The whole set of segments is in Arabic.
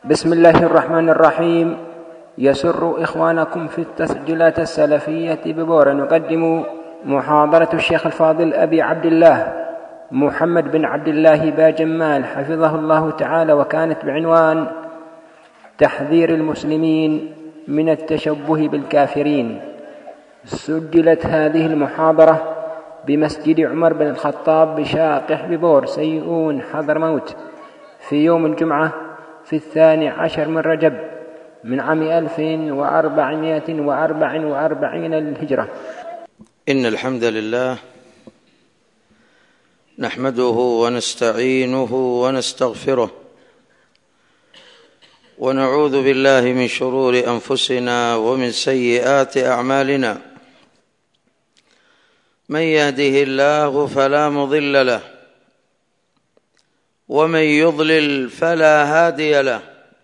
بسم الله الرحمن الرحيم. يسر إخوانكم في التسجيلات السلفية ببور أن يقدموا محاضرة الشيخ الفاضل أبي عبد الله محمد بن عبد الله باجمال حفظه الله تعالى، وكانت بعنوان تحذير المسلمين من التشبه بالكافرين. سجلت هذه المحاضرة بمسجد عمر بن الخطاب بشاقح ببور سيئون حضرموت في يوم الجمعة في 12 من رجب من عام 1444 للهجرة. إن الحمد لله نحمده ونستعينه ونستغفره ونعوذ بالله من شرور أنفسنا ومن سيئات أعمالنا. من يهده الله فلا مضل له ومن يضلل فلا هادي له،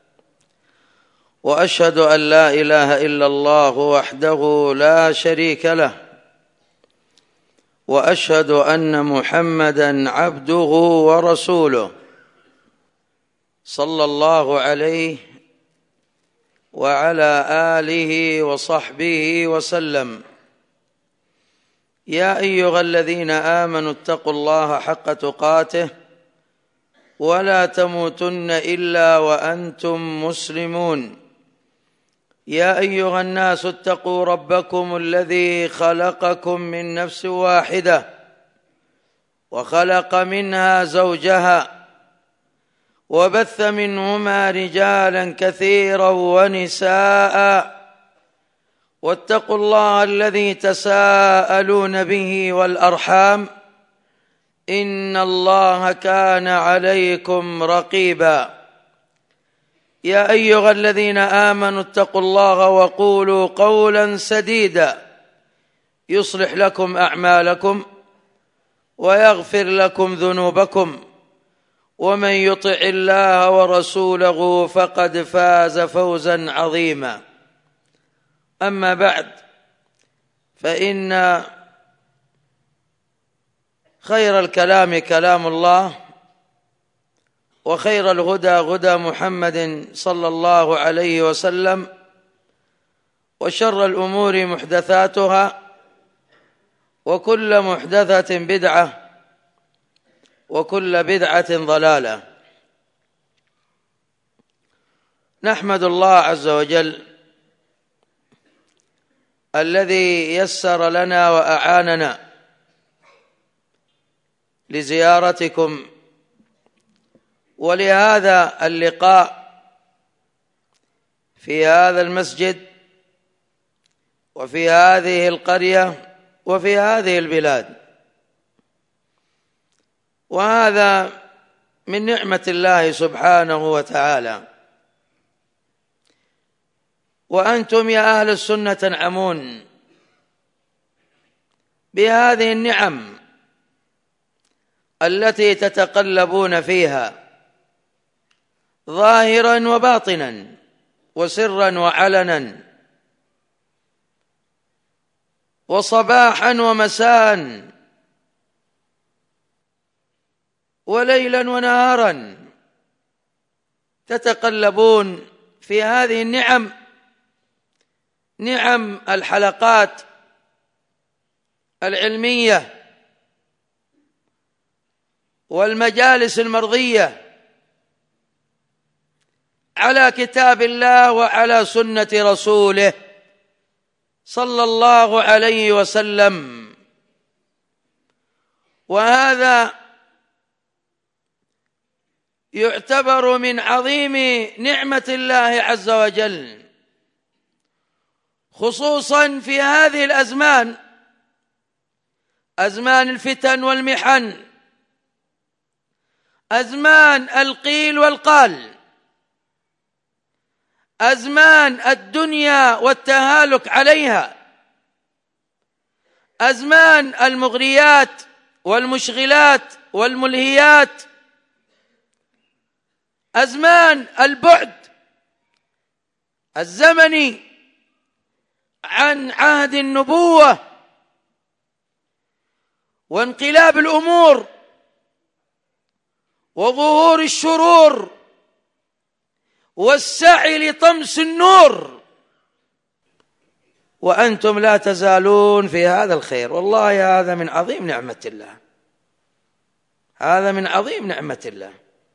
وأشهد أن لا إله إلا الله وحده لا شريك له، وأشهد أن محمدًا عبده ورسوله صلى الله عليه وعلى آله وصحبه وسلم. يا أيها الذين آمنوا اتقوا الله حق تقاته ولا تموتن إلا وأنتم مسلمون. يا أيها الناس اتقوا ربكم الذي خلقكم من نفس واحدة وخلق منها زوجها وبث منهما رجالا كثيرا ونساء، واتقوا الله الذي تساءلون به والأرحام إن الله كان عليكم رقيبا. يا أيها الذين آمنوا اتقوا الله وقولوا قولا سديدا يصلح لكم أعمالكم ويغفر لكم ذنوبكم، ومن يطع الله ورسوله فقد فاز فوزا عظيما. أما بعد، فإن خير الكلام كلام الله، وخير الهدى هدى محمد صلى الله عليه وسلم، وشر الأمور محدثاتها، وكل محدثة بدعة، وكل بدعة ضلالة. نحمد الله عز وجل الذي يسر لنا وأعاننا لزيارتكم ولهذا اللقاء في هذا المسجد وفي هذه القرية وفي هذه البلاد، وهذا من نعمة الله سبحانه وتعالى. وأنتم يا أهل السنة تنعمون بهذه النعم التي تتقلبون فيها ظاهرا وباطنا وسرا وعلنا وصباحا ومساء وليلا ونهارا، تتقلبون في هذه النعم، نعم الحلقات العلمية والمجالس المرضية على كتاب الله وعلى سنة رسوله صلى الله عليه وسلم. وهذا يعتبر من عظيم نعمة الله عز وجل، خصوصا في هذه الأزمان، أزمان الفتن والمحن، أزمان القيل والقال، أزمان الدنيا والتهالك عليها، أزمان المغريات والمشغلات والملهيات، أزمان البعد الزمني عن عهد النبوة وانقلاب الأمور وظهور الشرور والسعي لطمس النور، وأنتم لا تزالون في هذا الخير. والله هذا من عظيم نعمة الله، هذا من عظيم نعمة الله.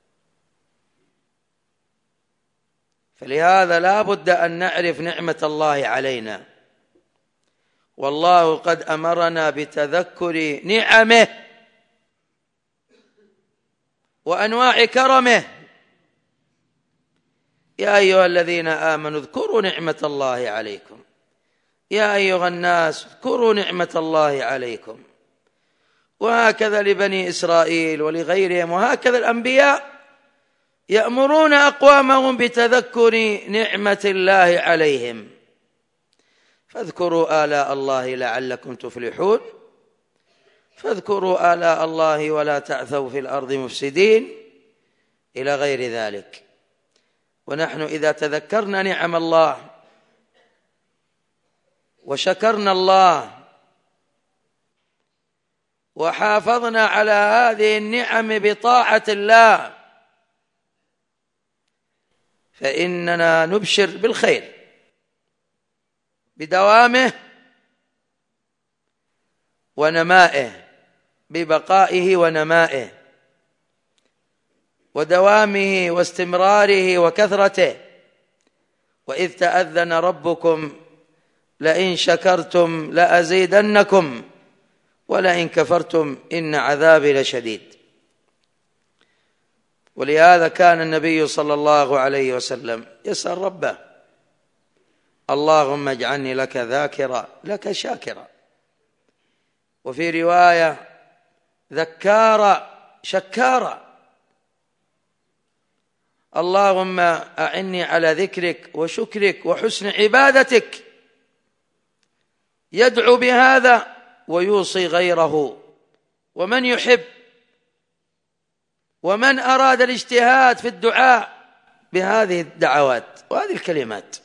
فلهذا لا بد أن نعرف نعمة الله علينا، والله قد أمرنا بتذكر نعمه وأنواع كرمه. يا أيها الذين آمنوا اذكروا نعمة الله عليكم، يا أيها الناس اذكروا نعمة الله عليكم. وهكذا لبني إسرائيل ولغيرهم، وهكذا الأنبياء يأمرون أقوامهم بتذكر نعمة الله عليهم. فاذكروا آلاء الله لعلكم تفلحون، فاذكروا آلاء الله ولا تعثوا في الأرض مفسدين، إلى غير ذلك. ونحن إذا تذكرنا نعم الله وشكرنا الله وحافظنا على هذه النعم بطاعة الله، فإننا نبشر بالخير بدوامه ونمائه، ببقائه ونمائه ودوامه واستمراره وكثرته. وإذ تأذن ربكم لئن شكرتم لأزيدنكم ولئن كفرتم إن عذابي لشديد. ولهذا كان النبي صلى الله عليه وسلم يسأل ربه: اللهم اجعلني لك ذاكرا لك شاكرا، وفي رواية ذكارا شكارا. اللهم أعني على ذكرك وشكرك وحسن عبادتك. يدعو بهذا ويوصي غيره، ومن يحب ومن أراد الاجتهاد في الدعاء بهذه الدعوات وهذه الكلمات.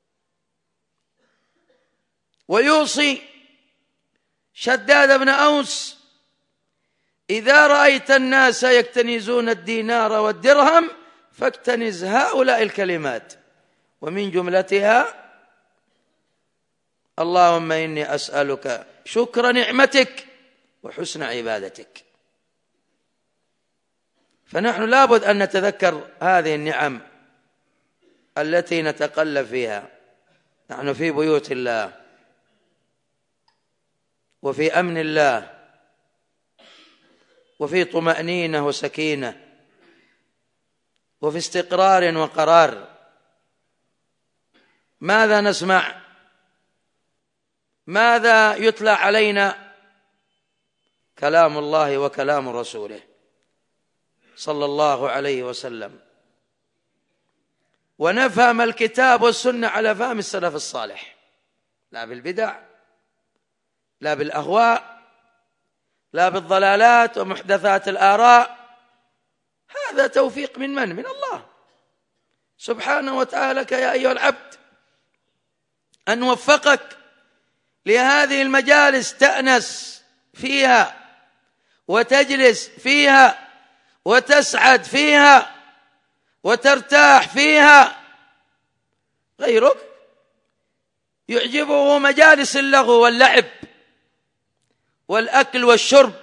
ويوصي شداد بن أوس: إذا رأيت الناس يكتنزون الدينار والدرهم فاكتنز هؤلاء الكلمات، ومن جملتها: اللهم إني أسألك شكر نعمتك وحسن عبادتك. فنحن لابد أن نتذكر هذه النعم التي نتقلب فيها. نحن في بيوت الله وفي أمن الله وفي طمأنينة وسكينة وفي استقرار وقرار. ماذا نسمع؟ ماذا يتلى علينا؟ كلام الله وكلام رسوله صلى الله عليه وسلم، ونفهم الكتاب والسنة على فهم السلف الصالح، لا بالبدع، لا بالأهواء، لا بالضلالات ومحدثات الآراء. هذا توفيق من من؟ من الله سبحانه وتعالى. يا أيها العبد أن وفقك لهذه المجالس تأنس فيها وتجلس فيها وتسعد فيها وترتاح فيها. غيرك يعجبه مجالس اللغو واللعب والأكل والشرب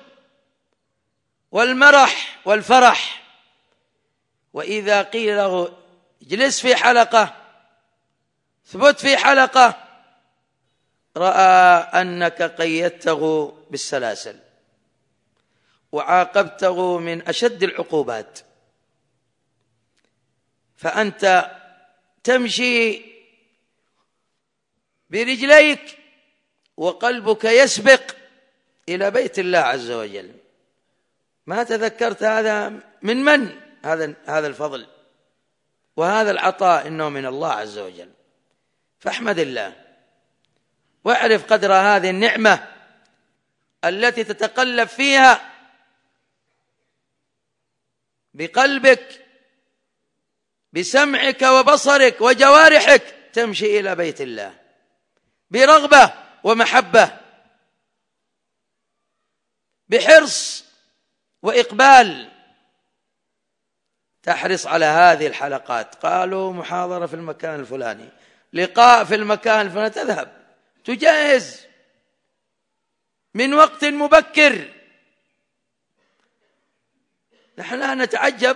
والمرح والفرح، وإذا قيل له اجلس في حلقة، ثبت في حلقة، رأى أنك قيدته بالسلاسل وعاقبته من أشد العقوبات. فأنت تمشي برجليك وقلبك يسبق إلى بيت الله عز وجل. ما تذكرت هذا من هذا الفضل وهذا العطاء، إنه من الله عز وجل. فاحمد الله واعرف قدر هذه النعمة التي تتقلب فيها بقلبك بسمعك وبصرك وجوارحك، تمشي إلى بيت الله برغبة ومحبة، بحرص وإقبال، تحرص على هذه الحلقات. قالوا محاضرة في المكان الفلاني، لقاء في المكان الفلاني، تذهب تجهز من وقت مبكر. نحن لا نتعجب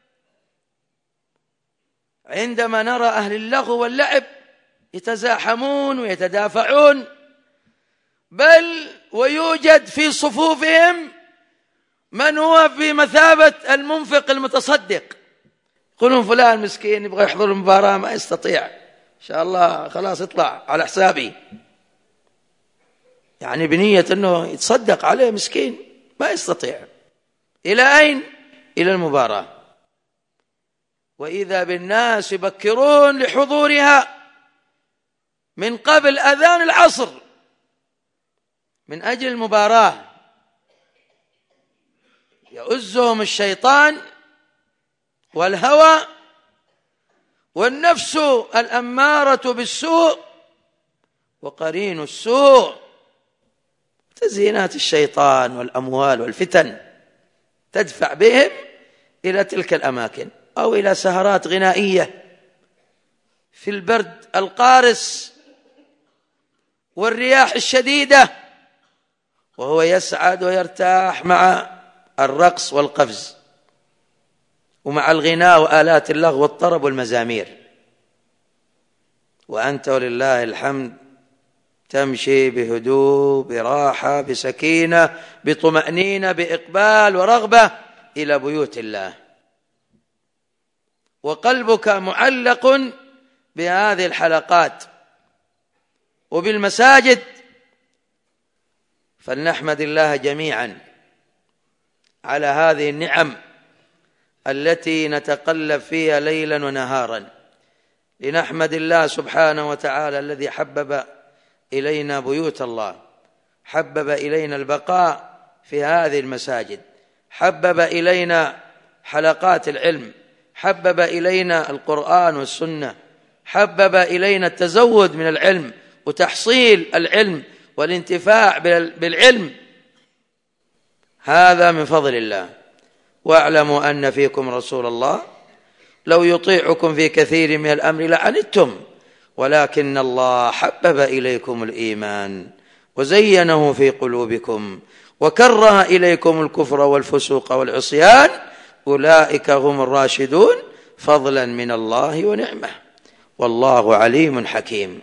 عندما نرى أهل اللغو واللعب يتزاحمون ويتدافعون، بل ويوجد في صفوفهم من هو في مثابة المنفق المتصدق. يقولون فلان مسكين يبغى يحضر المباراة ما يستطيع، إن شاء الله خلاص يطلع على حسابي، يعني بنية أنه يتصدق عليه، مسكين ما يستطيع. إلى أين؟ إلى المباراة. وإذا بالناس يبكرون لحضورها من قبل أذان العصر من أجل المباراة. يؤزهم الشيطان والهوى والنفس الأمارة بالسوء وقرين السوء، تزيينات الشيطان والأموال والفتن تدفع بهم إلى تلك الأماكن، أو إلى سهرات غنائية في البرد القارس والرياح الشديدة، وهو يسعد ويرتاح مع الرقص والقفز ومع الغناء وآلات اللغو والطرب والمزامير. وأنت ولله الحمد تمشي بهدوء، براحة، بسكينة، بطمأنينة، بإقبال ورغبة إلى بيوت الله، وقلبك معلق بهذه الحلقات وبالمساجد. فلنحمد الله جميعا على هذه النعم التي نتقلب فيها ليلا ونهارا. لنحمد الله سبحانه وتعالى الذي حبب إلينا بيوت الله، حبب إلينا البقاء في هذه المساجد، حبب إلينا حلقات العلم، حبب إلينا القرآن والسنة، حبب إلينا التزود من العلم وتحصيل العلم والانتفاع بالعلم. هذا من فضل الله. واعلموا أن فيكم رسول الله لو يطيعكم في كثير من الأمر لعنتم، ولكن الله حبب إليكم الإيمان وزينه في قلوبكم وكره إليكم الكفر والفسوق والعصيان، أولئك هم الراشدون فضلا من الله ونعمه، والله عليم حكيم.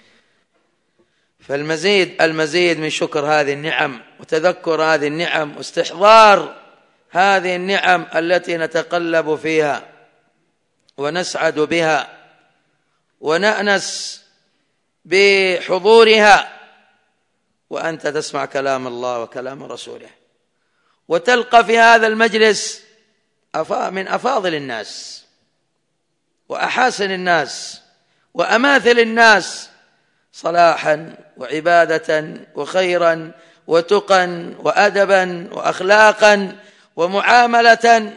فالمزيد من شكر هذه النعم وتذكر هذه النعم واستحضار هذه النعم التي نتقلب فيها ونسعد بها ونأنس بحضورها، وأنت تسمع كلام الله وكلام رسوله، وتلقى في هذا المجلس من أفاضل الناس وأحاسن الناس وأماثل الناس صلاحا وعبادة وخيرا وتقا وأدبا وأخلاقا ومعاملة.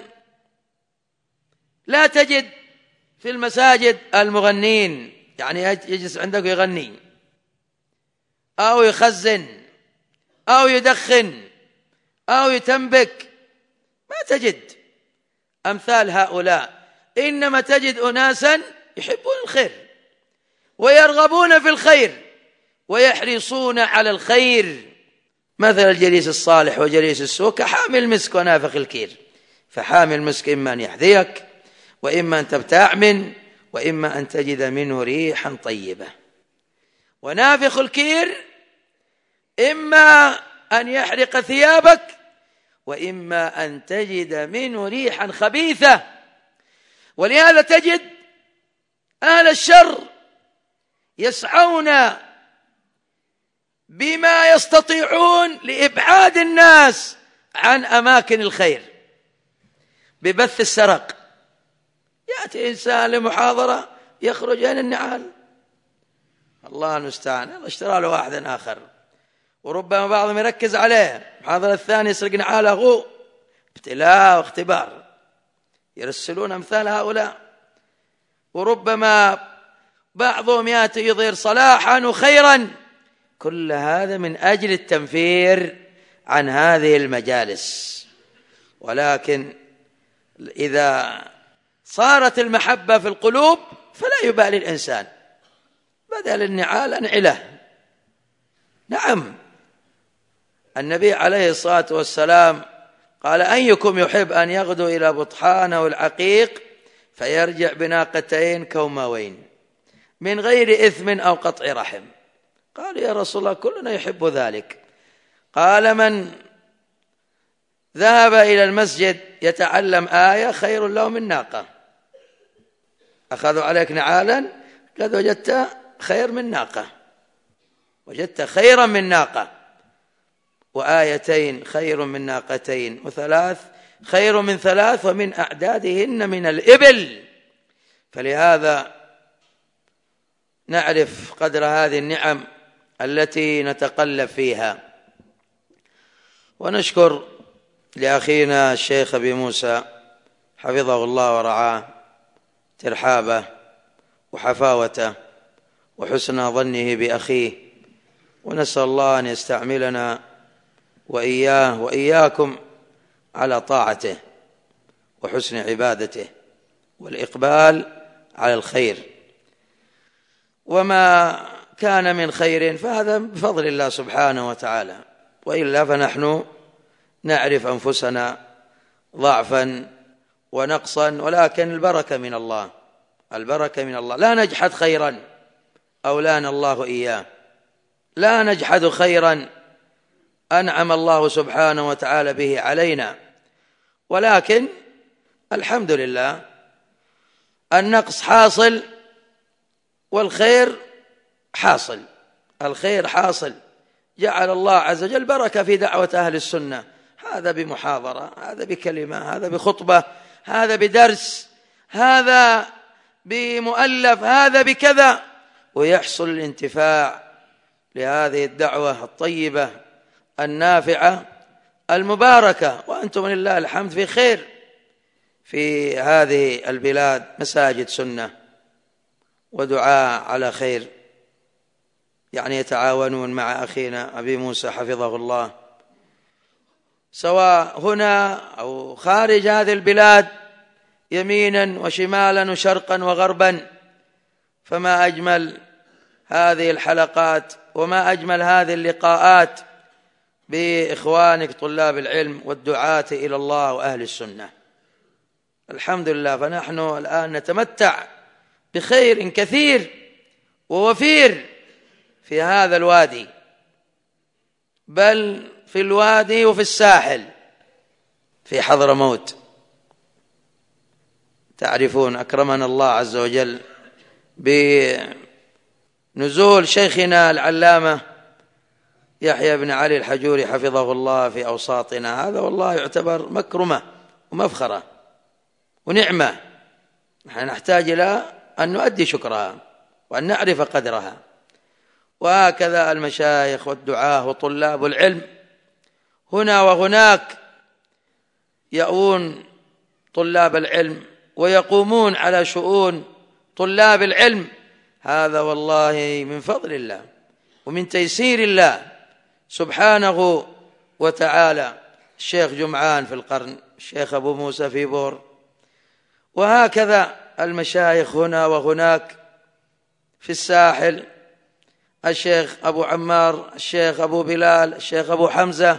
لا تجد في المساجد المغنين، يعني يجلس عندك يغني أو يخزن أو يدخن أو يتنبك، ما تجد أمثال هؤلاء. إنما تجد أناسا يحبون الخير ويرغبون في الخير ويحرصون على الخير، مثل الجليس الصالح وجليس السوء كحامل المسك ونافخ الكير. فحامل المسك إما أن يحذيك، وإما أن تبتاع منه، وإما أن تجد منه ريحا طيبة. ونافخ الكير إما أن يحرق ثيابك، وإما أن تجد منه ريحا خبيثة. ولهذا تجد أهل الشر يسعون بما يستطيعون لإبعاد الناس عن أماكن الخير ببث السرق. يأتي إنسان لمحاضرة يخرج عن النعال، الله المستعان، اشترى له واحد آخر، وربما بعضهم يركز عليه، المحاضرة الثانية يسرق نعاله. ابتلاء واختبار. يرسلون أمثال هؤلاء. وربما بعضهم يأتي يظهر صلاحا وخيرا، كل هذا من أجل التنفير عن هذه المجالس. ولكن إذا صارت المحبة في القلوب فلا يبالي الإنسان، بدل النعال أنعله. نعم، النبي عليه الصلاة والسلام قال: أيكم يحب أن يغدو إلى بطحانه العقيق فيرجع بناقتين كوماوين من غير إثم أو قطع رحم؟ قال: يا رسول الله كلنا يحب ذلك. قال: من ذهب إلى المسجد يتعلم آية خير له من ناقة. أخذوا عليك نعالا، قد وجدت خير من ناقة، وجدت خيرا من ناقة، وآيتين خير من ناقتين، وثلاث خير من ثلاث، ومن أعدادهن من الإبل. فلهذا نعرف قدر هذه النعم التي نتقلب فيها. ونشكر لأخينا الشيخ أبي موسى حفظه الله ورعاه ترحابه وحفاوته وحسن ظنه بأخيه، ونسأل الله أن يستعملنا وإياه وإياكم على طاعته وحسن عبادته والإقبال على الخير. وما كان من خير فهذا بفضل الله سبحانه وتعالى، وإلا فنحن نعرف أنفسنا ضعفا ونقصا، ولكن البركة من الله، البركة من الله. لا نجحد خيرا أولانا الله إياه، لا نجحد خيرا أنعم الله سبحانه وتعالى به علينا، ولكن الحمد لله النقص حاصل والخير حاصل، الخير حاصل. جعل الله عز وجل بركة في دعوة أهل السنة، هذا بمحاضرة، هذا بكلمة، هذا بخطبة، هذا بدرس، هذا بمؤلف، هذا بكذا، ويحصل الانتفاع لهذه الدعوة الطيبة النافعة المباركة. وأنتم لله الحمد في خير في هذه البلاد، مساجد سنة ودعاء على خير، يعني يتعاونون مع أخينا أبي موسى حفظه الله، سواء هنا أو خارج هذه البلاد، يمينا وشمالا وشرقا وغربا. فما أجمل هذه الحلقات وما أجمل هذه اللقاءات بإخوانك طلاب العلم والدعاة إلى الله وأهل السنة. الحمد لله، فنحن الآن نتمتع بخير كثير ووفير في هذا الوادي، بل في الوادي وفي الساحل في حضرموت. تعرفون أكرمنا الله عز وجل بنزول شيخنا العلامة يحيى بن علي الحجوري حفظه الله في أوساطنا، هذا والله يعتبر مكرمة ومفخرة ونعمة، نحن نحتاج إلى أن نؤدي شكرها وأن نعرف قدرها. وهكذا المشايخ والدعاة وطلاب العلم هنا وهناك يأوون طلاب العلم ويقومون على شؤون طلاب العلم، هذا والله من فضل الله ومن تيسير الله سبحانه وتعالى. الشيخ جمعان في القرن، الشيخ أبو موسى في بور، وهكذا المشايخ هنا وهناك في الساحل، الشيخ أبو عمار، الشيخ أبو بلال، الشيخ أبو حمزة،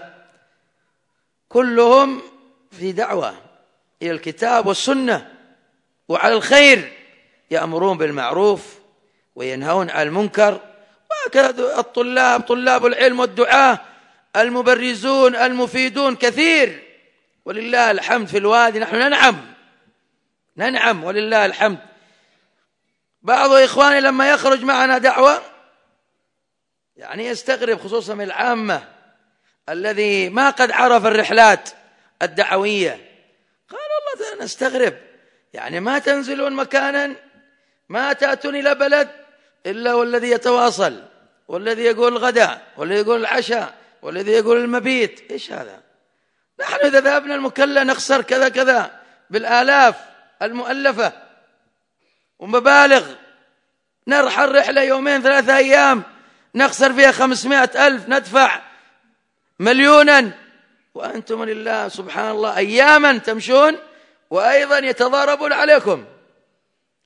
كلهم في دعوة إلى الكتاب والسنة وعلى الخير، يأمرون بالمعروف وينهون عن المنكر. وهكذا الطلاب، طلاب العلم والدعاة المبرزون المفيدون كثير، ولله الحمد في الوادي نحن ننعم ولله الحمد. بعض إخواني لما يخرج معنا دعوة يعني يستغرب، خصوصا من العامة الذي ما قد عرف الرحلات الدعوية، قال والله أنا نستغرب، يعني ما تنزلون مكانا، ما تأتون إلى بلد إلا والذي يتواصل، والذي يقول الغداء، والذي يقول العشاء، والذي يقول المبيت. إيش هذا؟ نحن إذا ذهبنا المكلا نخسر كذا كذا بالآلاف المؤلفة ومبالغ، نرحل رحلة يومين 3 أيام نخسر فيها 500,000، ندفع مليونا، وأنتم لله سبحان الله أياما تمشون وأيضا يتضاربون عليكم.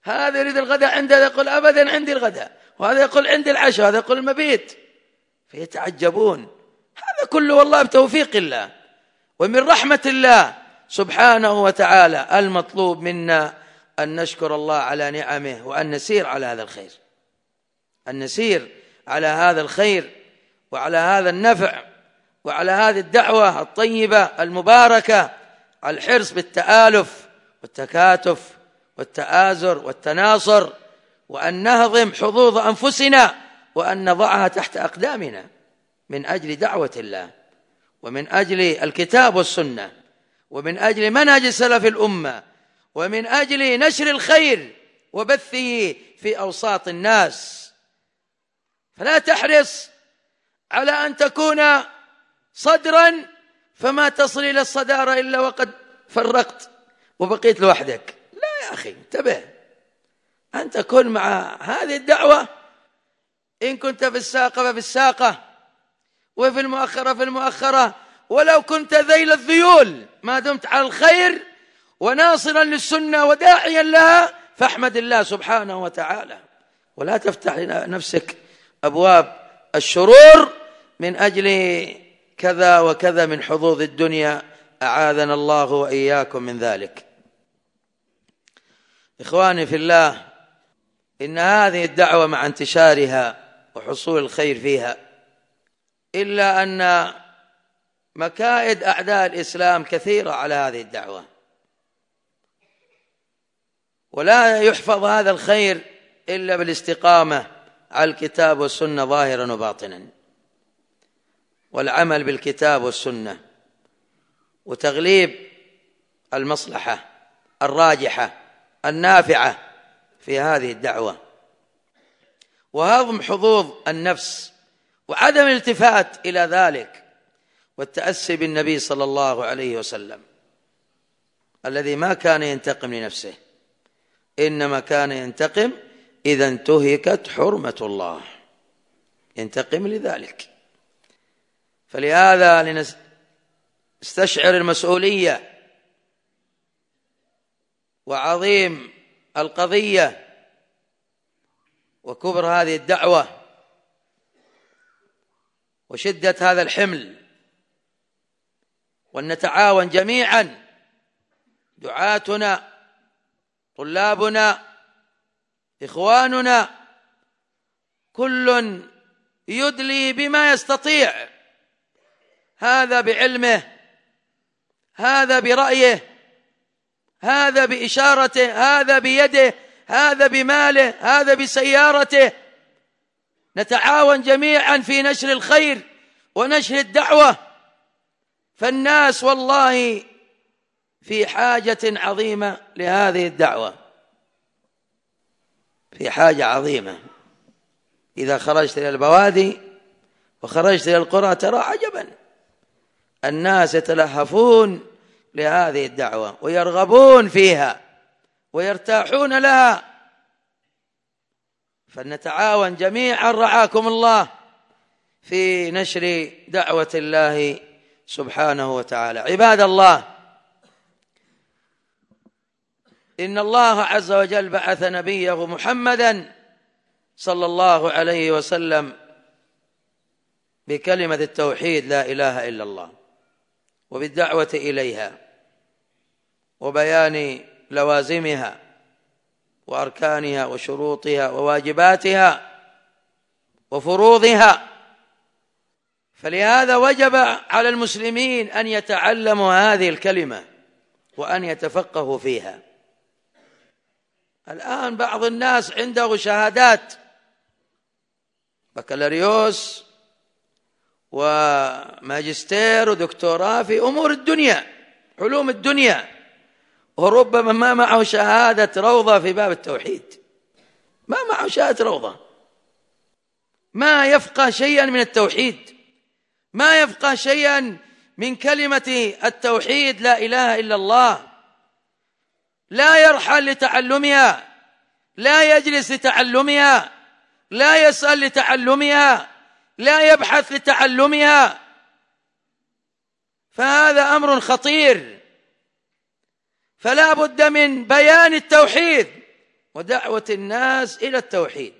هذا يريد الغداء عنده، هذا يقول أبدا عندي الغداء، وهذا يقول عندي العشاء، وهذا يقول المبيت، فيتعجبون. هذا كله والله بتوفيق الله ومن رحمة الله سبحانه وتعالى. المطلوب منا أن نشكر الله على نعمه، وأن نسير على هذا الخير، أن نسير على هذا الخير وعلى هذا النفع وعلى هذه الدعوة الطيبة المباركة، على الحرص بالتآلف والتكاتف والتآزر والتناصر، وأن نهضم حظوظ أنفسنا وأن نضعها تحت أقدامنا من أجل دعوة الله، ومن أجل الكتاب والسنة، ومن أجل منهج سلف الأمة، ومن أجل نشر الخير وبثه في أوساط الناس. فلا تحرص على أن تكون صدرا فما تصل إلى الصدارة إلا وقد فرقت وبقيت لوحدك. لا يا أخي، انتبه، أن تكون مع هذه الدعوة، إن كنت في الساقة ففي الساقة، وفي المؤخرة في المؤخرة، ولو كنت ذيل الذيول، ما دمت على الخير وناصرا للسنة وداعيا لها فاحمد الله سبحانه وتعالى، ولا تفتح لنفسك أبواب الشرور من أجل كذا وكذا من حظوظ الدنيا، أعاذنا الله وإياكم من ذلك. إخواني في الله، إن هذه الدعوة مع انتشارها وحصول الخير فيها، إلا أن مكائد أعداء الإسلام كثيرة على هذه الدعوة، ولا يحفظ هذا الخير إلا بالاستقامة على الكتاب والسنة ظاهرا وباطنا، والعمل بالكتاب والسنة، وتغليب المصلحة الراجحة النافعة في هذه الدعوة، وهضم حظوظ النفس، وعدم الالتفات إلى ذلك، والتأسي بالنبي صلى الله عليه وسلم الذي ما كان ينتقم لنفسه، إنما كان ينتقم إذا انتهكت حرمة الله، ينتقم لذلك. فلهذا لنستشعر المسؤولية وعظيم القضية وكبر هذه الدعوة وشدة هذا الحمل، وأن نتعاون جميعا، دعاتنا، طلابنا، إخواننا، كل يدلي بما يستطيع، هذا بعلمه، هذا برأيه، هذا بإشارته، هذا بيده، هذا بماله، هذا بسيارته. نتعاون جميعا في نشر الخير ونشر الدعوة، فالناس والله في حاجة عظيمة لهذه الدعوة، في حاجة عظيمة. إذا خرجت إلى البوادي وخرجت إلى القرى ترى عجبا، الناس يتلهفون لهذه الدعوة ويرغبون فيها ويرتاحون لها، فلنتعاون جميعا رعاكم الله في نشر دعوة الله سبحانه وتعالى. عباد الله، إن الله عز وجل بعث نبيه محمدا صلى الله عليه وسلم بكلمة التوحيد لا إله إلا الله، وبالدعوة إليها، وبيان لوازمها وأركانها وشروطها وواجباتها وفروضها. فلهذا وجب على المسلمين أن يتعلموا هذه الكلمة وأن يتفقهوا فيها. الآن بعض الناس عنده شهادات بكالوريوس وماجستير ودكتوراه في أمور الدنيا، علوم الدنيا، وربما ما معه شهادة روضة في باب التوحيد، ما معه شهادة روضة، ما يفقه شيئا من التوحيد، ما يفقه شيئا من كلمة التوحيد لا إله إلا الله، لا يرحل لتعلمها، لا يجلس لتعلمها، لا يسأل لتعلمها، لا يبحث لتعلمها، فهذا أمر خطير. فلا بد من بيان التوحيد ودعوة الناس إلى التوحيد.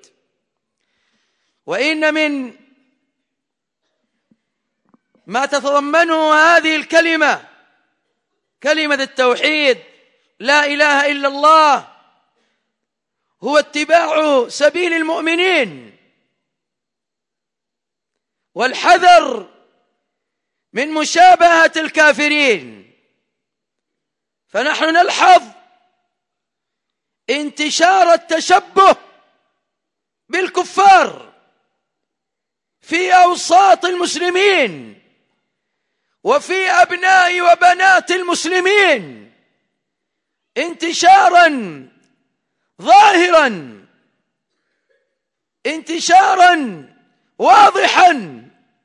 وإن من ما تتضمنه هذه الكلمة، كلمة التوحيد لا إله إلا الله، هو اتباع سبيل المؤمنين والحذر من مشابهة الكافرين. فنحن نلحظ انتشار التشبه بالكفار في أوساط المسلمين وفي أبناء وبنات المسلمين انتشارا ظاهرا، انتشارا واضحا،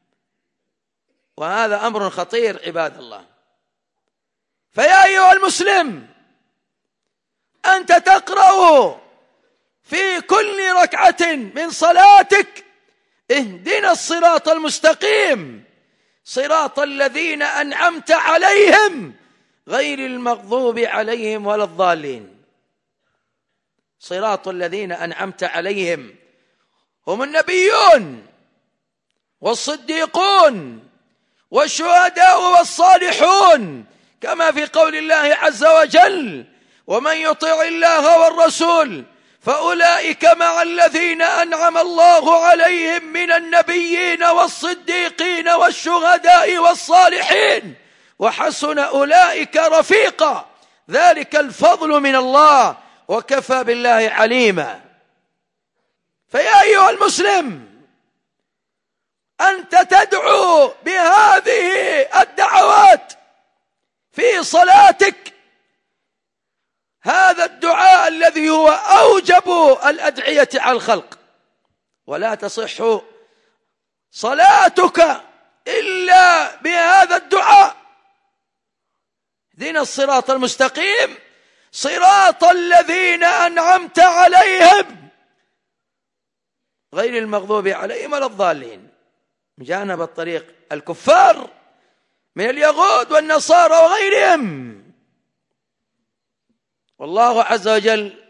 وهذا أمر خطير عباد الله. فيا أيها المسلم، أنت تقرأ في كل ركعة من صلاتك: اهدنا الصراط المستقيم صراط الذين أنعمت عليهم غير المغضوب عليهم ولا الضالين. صراط الذين أنعمت عليهم هم النبيون والصديقون والشهداء والصالحون، كما في قول الله عز وجل: ومن يطع الله والرسول فأولئك مع الذين أنعم الله عليهم من النبيين والصديقين والشهداء والصالحين وحسن أولئك رفيقا، ذلك الفضل من الله وكفى بالله عليما. فيا أيها المسلم، أنت تدعو بهذه الدعوات في صلاتك، هذا الدعاء الذي هو أوجب الأدعية على الخلق، ولا تصح صلاتك إلا بهذا الدعاء: اهدنا الصراط المستقيم صراط الذين أنعمت عليهم غير المغضوب عليهم ولا الضالين. جانب الطريق الكفار من اليهود والنصارى وغيرهم. والله عز وجل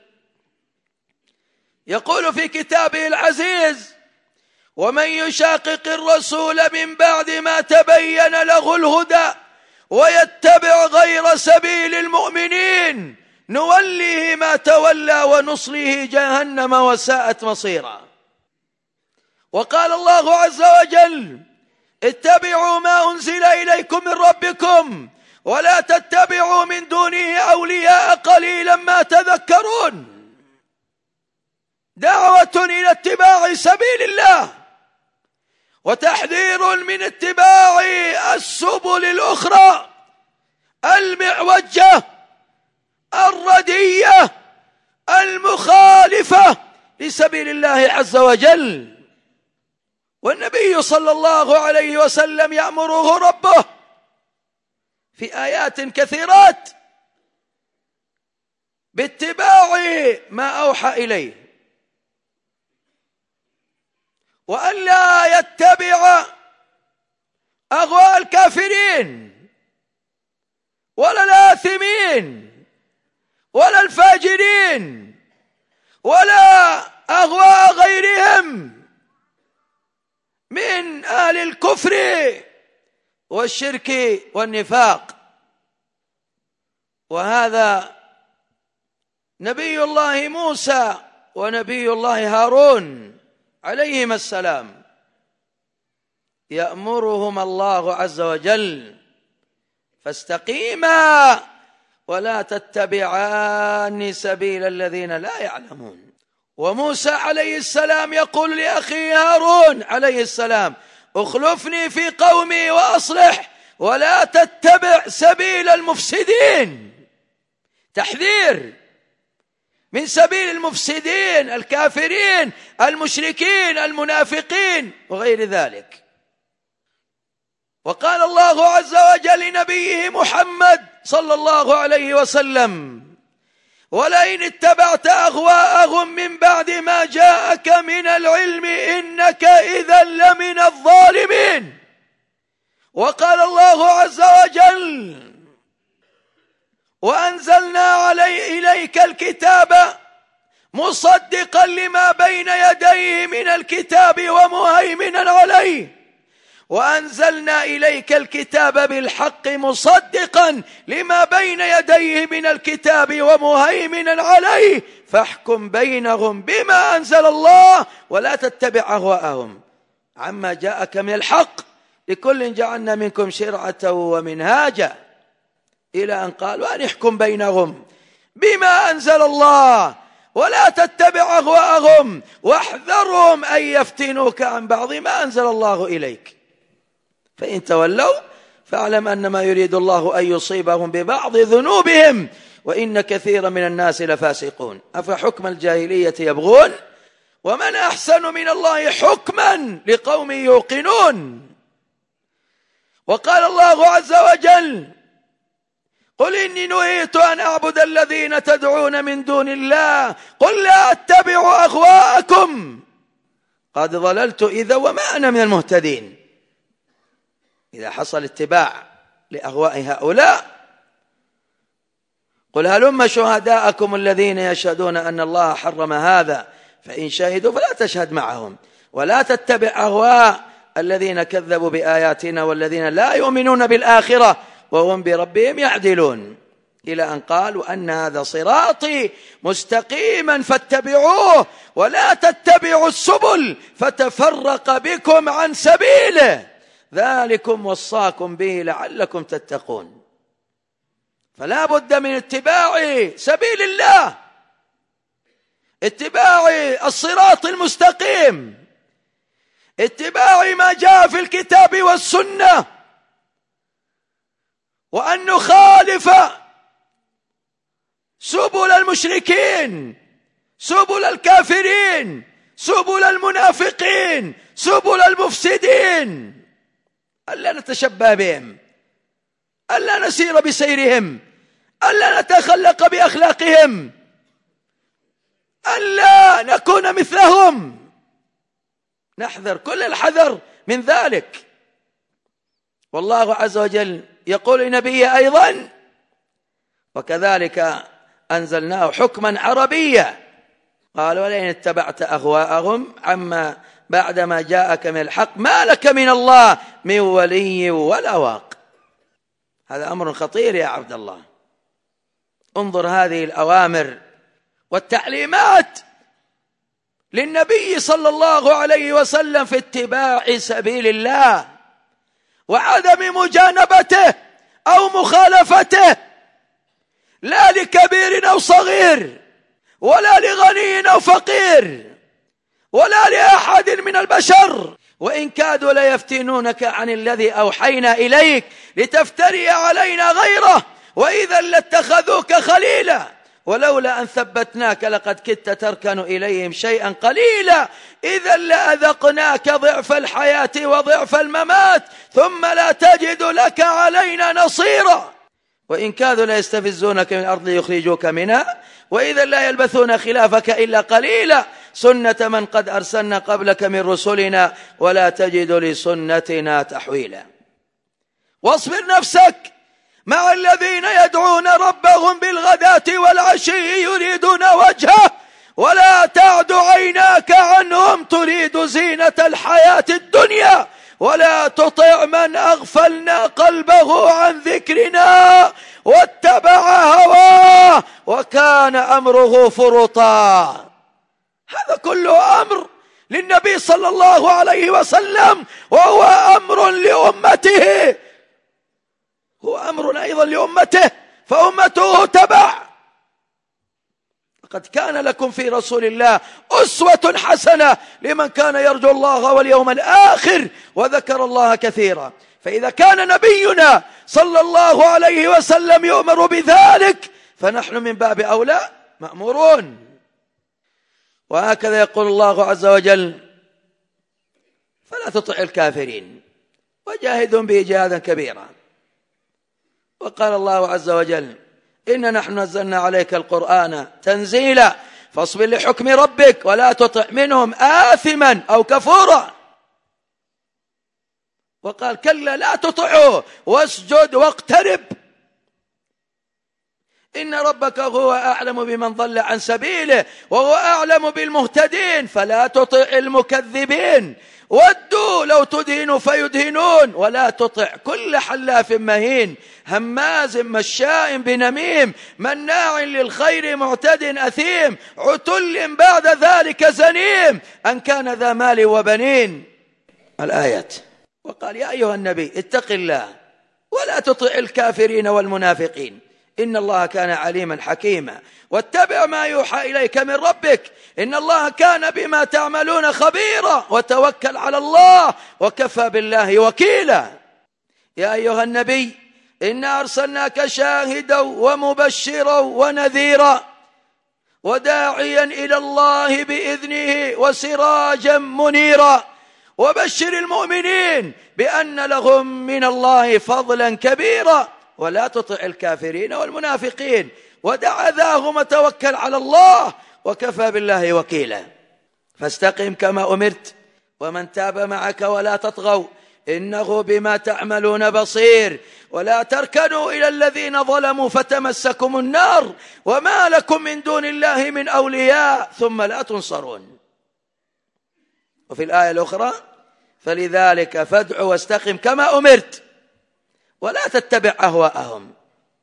يقول في كتابه العزيز: ومن يشاقق الرسول من بعد ما تبين له الهدى ويتبع غير سبيل المؤمنين نوله ما تولى ونصله جهنم وساءت مصيرا. وقال الله عز وجل: اتبعوا ما أنزل إليكم من ربكم ولا تتبعوا من دونه أولياء قليلا ما تذكرون. دعوة إلى اتباع سبيل الله وتحذير من اتباع السبل الأخرى المعوجة الردية المخالفة لسبيل الله عز وجل. والنبي صلى الله عليه وسلم يأمره ربه في آيات كثيرات باتباع ما أوحى إليه، وأن لا يتبع أهواء الكافرين ولا الآثمين ولا الفاجرين ولا أهواء غيرهم من أهل الكفر والشرك والنفاق. وهذا نبي الله موسى ونبي الله هارون عليهما السلام يأمرهما الله عز وجل: فاستقيما ولا تتبعان سبيل الذين لا يعلمون. وموسى عليه السلام يقول لأخيه هارون عليه السلام: اخلفني في قومي وأصلح ولا تتبع سبيل المفسدين. تحذير من سبيل المفسدين الكافرين المشركين المنافقين وغير ذلك. وقال الله عز وجل لنبيه محمد صلى الله عليه وسلم: ولئن اتبعت أهواءهم من بعد ما جاءك من العلم إنك إذا لمن الظالمين. وقال الله عز وجل: وأنزلنا إليك الكتاب مصدقا لما بين يديه من الكتاب ومهيمنا عليه، وأنزلنا إليك الكتاب بالحق مصدقا لما بين يديه من الكتاب ومهيمنا عليه، فاحكم بينهم بما أنزل الله ولا تتبع أهواءهم عما جاءك من الحق، لكل جعلنا منكم شرعة ومنهاجا، إلى أن قال وأن احكم بينهم بما أنزل الله ولا تتبع أهواءهم واحذرهم أن يفتنوك عن بعض ما أنزل الله إليك، فإن تولوا فاعلم أنما يريد الله أن يصيبهم ببعض ذنوبهم وإن كثيرا من الناس لفاسقون. أفحكم الجاهلية يبغون ومن أحسن من الله حكما لقوم يوقنون. وقال الله عز وجل قل إني نهيت أن أعبد الذين تدعون من دون الله قل لا أتبع أهواءكم قد ضللت إذا وما أنا من المهتدين. إذا حصل اتباع لأهواء هؤلاء قل هلم شهداءكم الذين يشهدون أن الله حرم هذا فإن شهدوا فلا تشهد معهم ولا تتبع أهواء الذين كذبوا بآياتنا والذين لا يؤمنون بالآخرة وهم بربهم يعدلون، إلى أن قال وأن هذا صراطي مستقيما فاتبعوه ولا تتبعوا السبل فتفرق بكم عن سبيله ذلكم وصاكم به لعلكم تتقون. فلا بد من اتباع سبيل الله، اتباع الصراط المستقيم، اتباع ما جاء في الكتاب والسنة، وأن نخالف سبل المشركين، سبل الكافرين، سبل المنافقين، سبل المفسدين، ألا نتشبه بهم، ألا نسير بسيرهم، ألا نتخلق بأخلاقهم، ألا نكون مثلهم، نحذر كل الحذر من ذلك. والله عز وجل يقول لنبيه أيضا وكذلك أنزلناه حكما عربيا قال ولئن اتبعت أهواءهم عما بعدما جاءك من الحق ما لك من الله من ولي ولا واق. هذا أمر خطير يا عبد الله. انظر هذه الأوامر والتعليمات للنبي صلى الله عليه وسلم في اتباع سبيل الله وعدم مجانبته أو مخالفته، لا لكبير أو صغير ولا لغني أو فقير ولا لأحد من البشر، وإن كادوا ليفتنونك عن الذي أوحينا إليك لتفتري علينا غيره وإذا لاتخذوك خليلا ولولا أن ثبتناك لقد كدت تركن إليهم شيئا قليلا إذا لأذقناك ضعف الحياة وضعف الممات ثم لا تجد لك علينا نصيرا وإن كادوا ليستفزونك من الأرض ليخرجوك منها وإذا لا يلبثون خلافك إلا قليلا سنة من قد أرسلنا قبلك من رسلنا ولا تجد لسنتنا تحويلا. واصبر نفسك مع الذين يدعون ربهم بالغداة والعشي يريدون وجهه ولا تعد عيناك عنهم تريد زينة الحياة الدنيا ولا تطع من أغفلنا قلبه عن ذكرنا واتبع هواه وكان أمره فرطا. هذا كله أمر للنبي صلى الله عليه وسلم وهو أمر لأمته، هو أمر أيضا لأمته فأمته تبع. قد كان لكم في رسول الله أسوة حسنة لمن كان يرجو الله واليوم الآخر وذكر الله كثيرا. فإذا كان نبينا صلى الله عليه وسلم يؤمر بذلك فنحن من باب أولى مأمورون. وهكذا يقول الله عز وجل فلا تطع الكافرين وجاهدهم به جهادا كبيرا. وقال الله عز وجل إنا نحن نزلنا عليك القرآن تنزيلا فاصبر لحكم ربك ولا تطع منهم آثما أو كفورا. وقال كلا لا تطعه واسجد واقترب إن ربك هو أعلم بمن ضل عن سبيله وهو أعلم بالمهتدين فلا تطع المكذبين ودوا لو تدهن فيدهنون ولا تطع كل حلاف مهين هماز مشاء بنميم مناع للخير معتد أثيم عتل بعد ذلك زنيم أن كان ذا مال وبنين. الآيات. وقال يا أيها النبي اتق الله ولا تطع الكافرين والمنافقين إن الله كان عليما حكيما واتبع ما يوحى إليك من ربك إن الله كان بما تعملون خبيرا وتوكل على الله وكفى بالله وكيلا. يا أيها النبي إنا أرسلناك شاهدا ومبشرا ونذيرا وداعيا إلى الله بإذنه وسراجا منيرا وبشر المؤمنين بأن لهم من الله فضلا كبيرا ولا تطع الكافرين والمنافقين ودع ذاهم وتوكل على الله وكفى بالله وكيلا. فاستقم كما أمرت ومن تاب معك ولا تطغوا إنه بما تعملون بصير ولا تركنوا إلى الذين ظلموا فتمسكم النار وما لكم من دون الله من أولياء ثم لا تنصرون. وفي الآية الأخرى فلذلك فادع واستقم كما أمرت ولا تتبع أهواءهم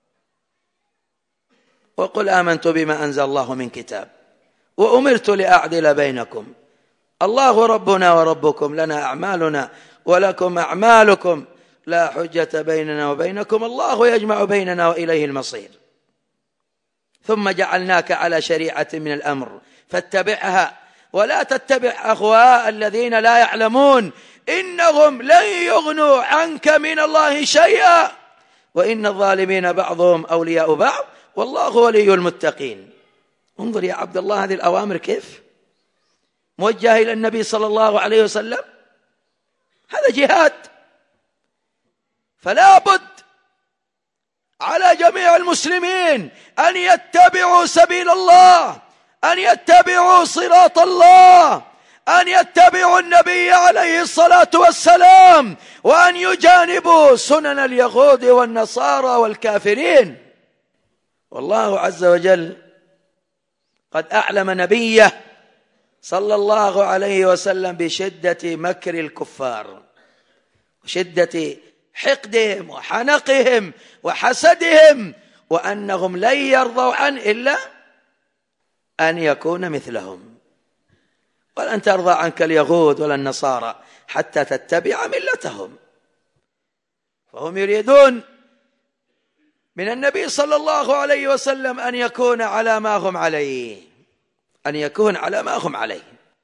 وقل آمنت بما أنزل الله من كتاب وأمرت لأعدل بينكم الله ربنا وربكم لنا أعمالنا ولكم أعمالكم لا حجة بيننا وبينكم الله يجمع بيننا وإليه المصير. ثم جعلناك على شريعة من الأمر فاتبعها ولا تتبع أهواء الذين لا يعلمون إنهم لن يغنوا عنك من الله شيئا وإن الظالمين بعضهم أولياء بعض والله ولي المتقين. انظر يا عبد الله هذه الأوامر كيف موجهة إلى النبي صلى الله عليه وسلم. هذا جهاد فلا بد على جميع المسلمين أن يتبعوا سبيل الله أن يتبعوا صراط الله أن يتبعوا النبي عليه الصلاة والسلام وأن يجانبوا سنن اليهود والنصارى والكافرين. والله عز وجل قد أعلم نبيه صلى الله عليه وسلم بشدة مكر الكفار وشدة حقدهم وحنقهم وحسدهم وأنهم لن يرضوا عنه إلا أن يكون مثلهم ولن ترضى عنك اليهود ولا النصارى حتى تتبع ملتهم. فهم يريدون من النبي صلى الله عليه وسلم أن يكون على ما هم عليه أن يكون على ما هم عليه.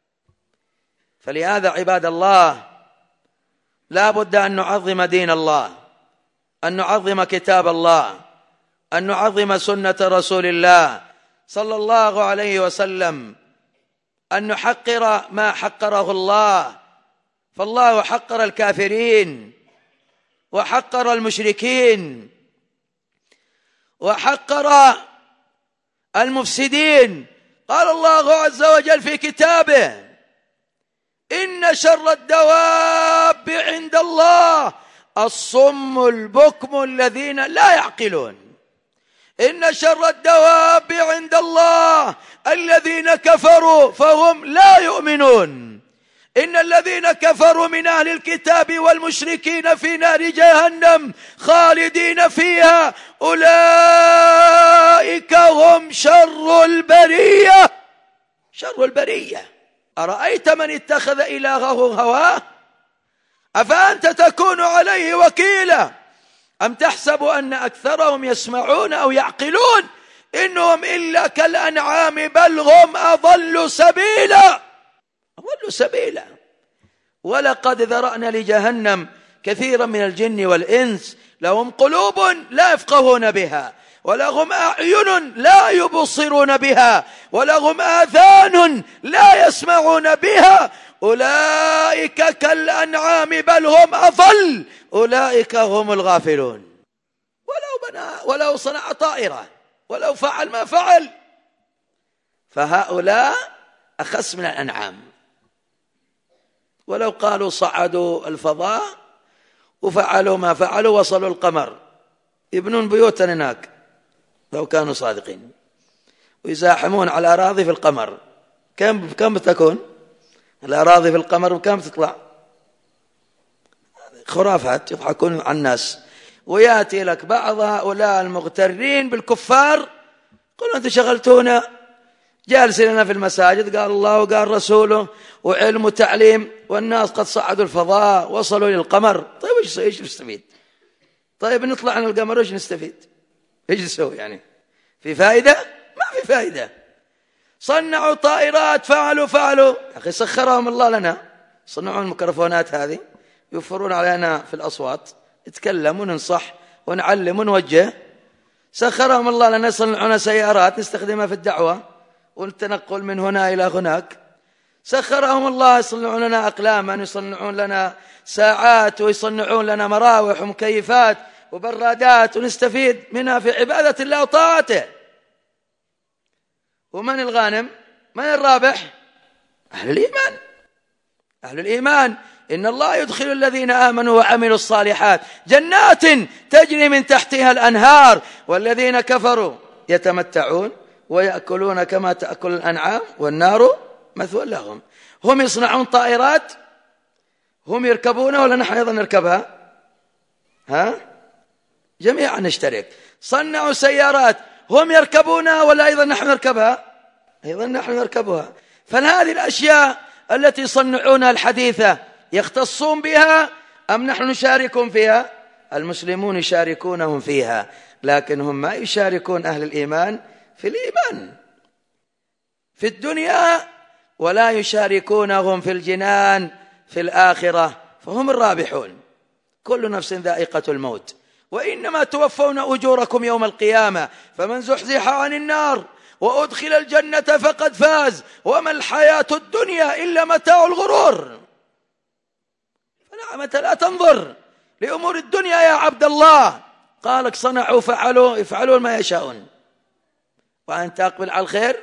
فلهذا عباد الله لا بد أن نعظم دين الله أن نعظم كتاب الله أن نعظم سنة رسول الله صلى الله عليه وسلم أن نحقر ما حقره الله فالله حقر الكافرين وحقر المشركين وحقر المفسدين. قال الله عز وجل في كتابه إن شر الدواب عند الله الصم البكم الذين لا يعقلون. إن شر الدواب عند الله الذين كفروا فهم لا يؤمنون. إن الذين كفروا من أهل الكتاب والمشركين في نار جهنم خالدين فيها أولئك هم شر البرية. شر البرية. أرأيت من اتخذ إلهه هواه أفأنت تكون عليه وكيلا أم تحسب أن أكثرهم يسمعون أو يعقلون إنهم إلا كالأنعام بل هم أضل سبيلا. أضل سبيلا. ولقد ذرأنا لجهنم كثيرا من الجن والإنس لهم قلوب لا يفقهون بها ولهم أعين لا يبصرون بها ولهم آذان لا يسمعون بها أولئك كالأنعام بل هم أضل أولئك هم الغافلون. ولو صنع طائرة ولو فعل ما فعل فهؤلاء أخس من الأنعام. ولو قالوا صعدوا الفضاء وفعلوا ما فعلوا وصلوا القمر يبنون بيوتا هناك لو كانوا صادقين، ويزاحمون على الأراضي في القمر. كم بتكون الأراضي في القمر وكم تطلع؟ خرافات يضحكون على الناس. ويأتي لك بعض هؤلاء المغترين بالكفار يقولون أنتم شغلتونا، جالسين لنا في المساجد قال الله وقال رسوله وعلم وتعليم، والناس قد صعدوا الفضاء وصلوا للقمر. طيب ايش نستفيد؟ طيب نطلع عن القمر وإيش نستفيد؟ ايش نسوي يعني؟ في فائدة؟ ما في فائدة. صنعوا طائرات، فعلوا يا أخي سخرهم الله لنا، صنعوا الميكروفونات هذه يوفرون علينا في الأصوات، نتكلم وننصح ونعلم ونوجه. سخرهم الله لنا، يصنعون سيارات نستخدمها في الدعوة والتنقل من هنا إلى هناك. سخرهم الله يصنعون لنا أقلاما، يصنعون لنا ساعات، ويصنعون لنا مراوح ومكيفات وبرادات ونستفيد منها في عبادة الله وطاعته. ومن الغانم؟ من الرابح؟ أهل الإيمان. أهل الإيمان إن الله يدخل الذين آمنوا وعملوا الصالحات جنات تجري من تحتها الأنهار، والذين كفروا يتمتعون ويأكلون كما تأكل الأنعام والنار مثوى لهم. هم يصنعون طائرات، هم يركبونها ولا نحن أيضا نركبها؟ جميعا نشترك. صنعوا سيارات، هم يركبونها ولا أيضا نحن نركبها؟ أيضا نحن نركبها. فهذه الأشياء التي يصنعونها الحديثة يختصون بها أم نحن نشاركون فيها؟ المسلمون يشاركونهم فيها، لكن هم ما يشاركون أهل الإيمان في الإيمان في الدنيا، ولا يشاركونهم في الجنان في الآخرة، فهم الرابحون. كل نفس ذائقة الموت، وإنما توفون أجوركم يوم القيامة، فمن زحزح عن النار وأدخل الجنة فقد فاز، وما الحياة الدنيا إلا متاع الغرور. فنعمة لا تنظر لأمور الدنيا يا عبد الله، قالك صنعوا فعلوا يفعلون ما يشاءون، وأنت أقبل على الخير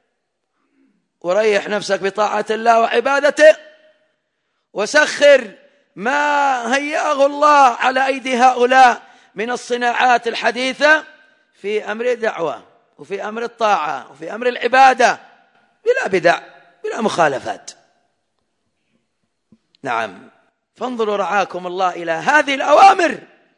وريح نفسك بطاعة الله وعبادته، وسخر ما هيأه الله على أيدي هؤلاء من الصناعات الحديثة في أمر الدعوة وفي أمر الطاعة وفي أمر العبادة، بلا بدع بلا مخالفات. نعم، فانظروا رعاكم الله إلى هذه الأوامر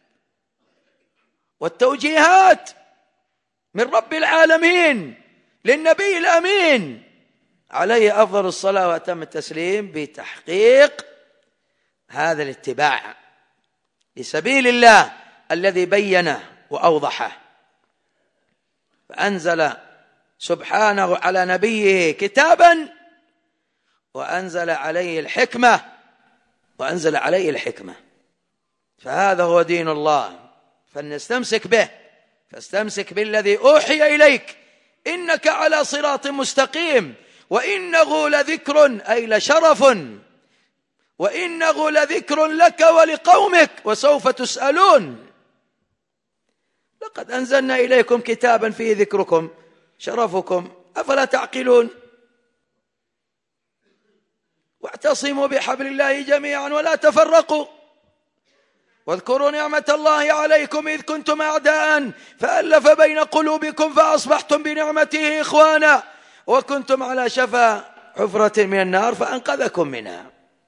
والتوجيهات من رب العالمين للنبي الأمين عليه أفضل الصلاة وأتم التسليم، بتحقيق هذا الاتباع لسبيل الله الذي بينه وأوضحه. فأنزل سبحانه على نبيه كتابا وأنزل عليه الحكمة، فهذا هو دين الله، فلنستمسك به. فاستمسك بالذي أوحي إليك إنك على صراط مستقيم، وإنه لذكر أي لشرف، وإنه لذكر لك ولقومك وسوف تسألون. لقد أنزلنا إليكم كتابا فيه ذكركم شرفكم، أفلا تعقلون؟ واعتصموا بحبل الله جميعا ولا تفرقوا، واذكروا نعمة الله عليكم إذ كنتم أعداء فألف بين قلوبكم فأصبحتم بنعمته إخوانا، وكنتم على شفا حفرة من النار فأنقذكم منها.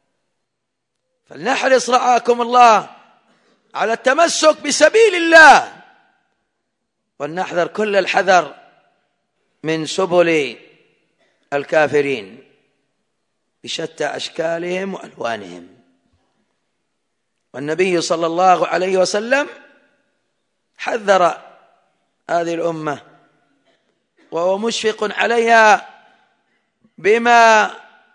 فلنحرص رعاكم الله على التمسك بسبيل الله، ولنحذر كل الحذر من سبل الكافرين بشتى أشكالهم وألوانهم. والنبي صلى الله عليه وسلم حذر هذه الأمة وهو مشفق عليها بما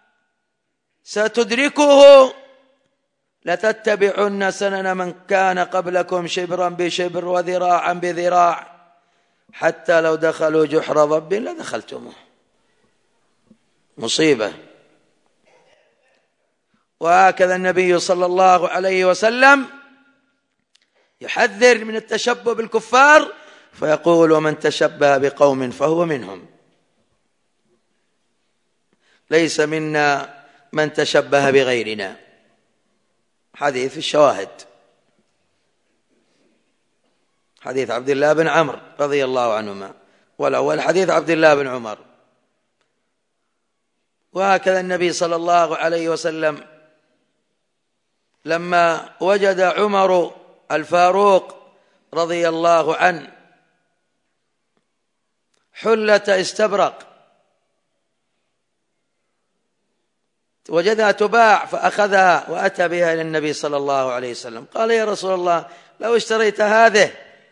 ستدركه: لتتبعن سنن من كان قبلكم شبرا بشبر وذراعا بذراع حتى لو دخلوا جحر ضب لدخلتموه. مصيبة. وهكذا النبي صلى الله عليه وسلم يحذر من التشبه بالكفار فيقول: ومن تشبه بقوم فهو منهم، ليس منا من تشبه بغيرنا. حديث الشواهد. حديث عبد الله بن عمرو رضي الله عنهما، والأول حديث عبد الله بن عمر. وهكذا النبي صلى الله عليه وسلم لما وجد عمر الفاروق رضي الله عنه حلة استبرق وجدها تباع فأخذها وأتى بها إلى النبي صلى الله عليه وسلم، قال: يا رسول الله، لو اشتريت هذه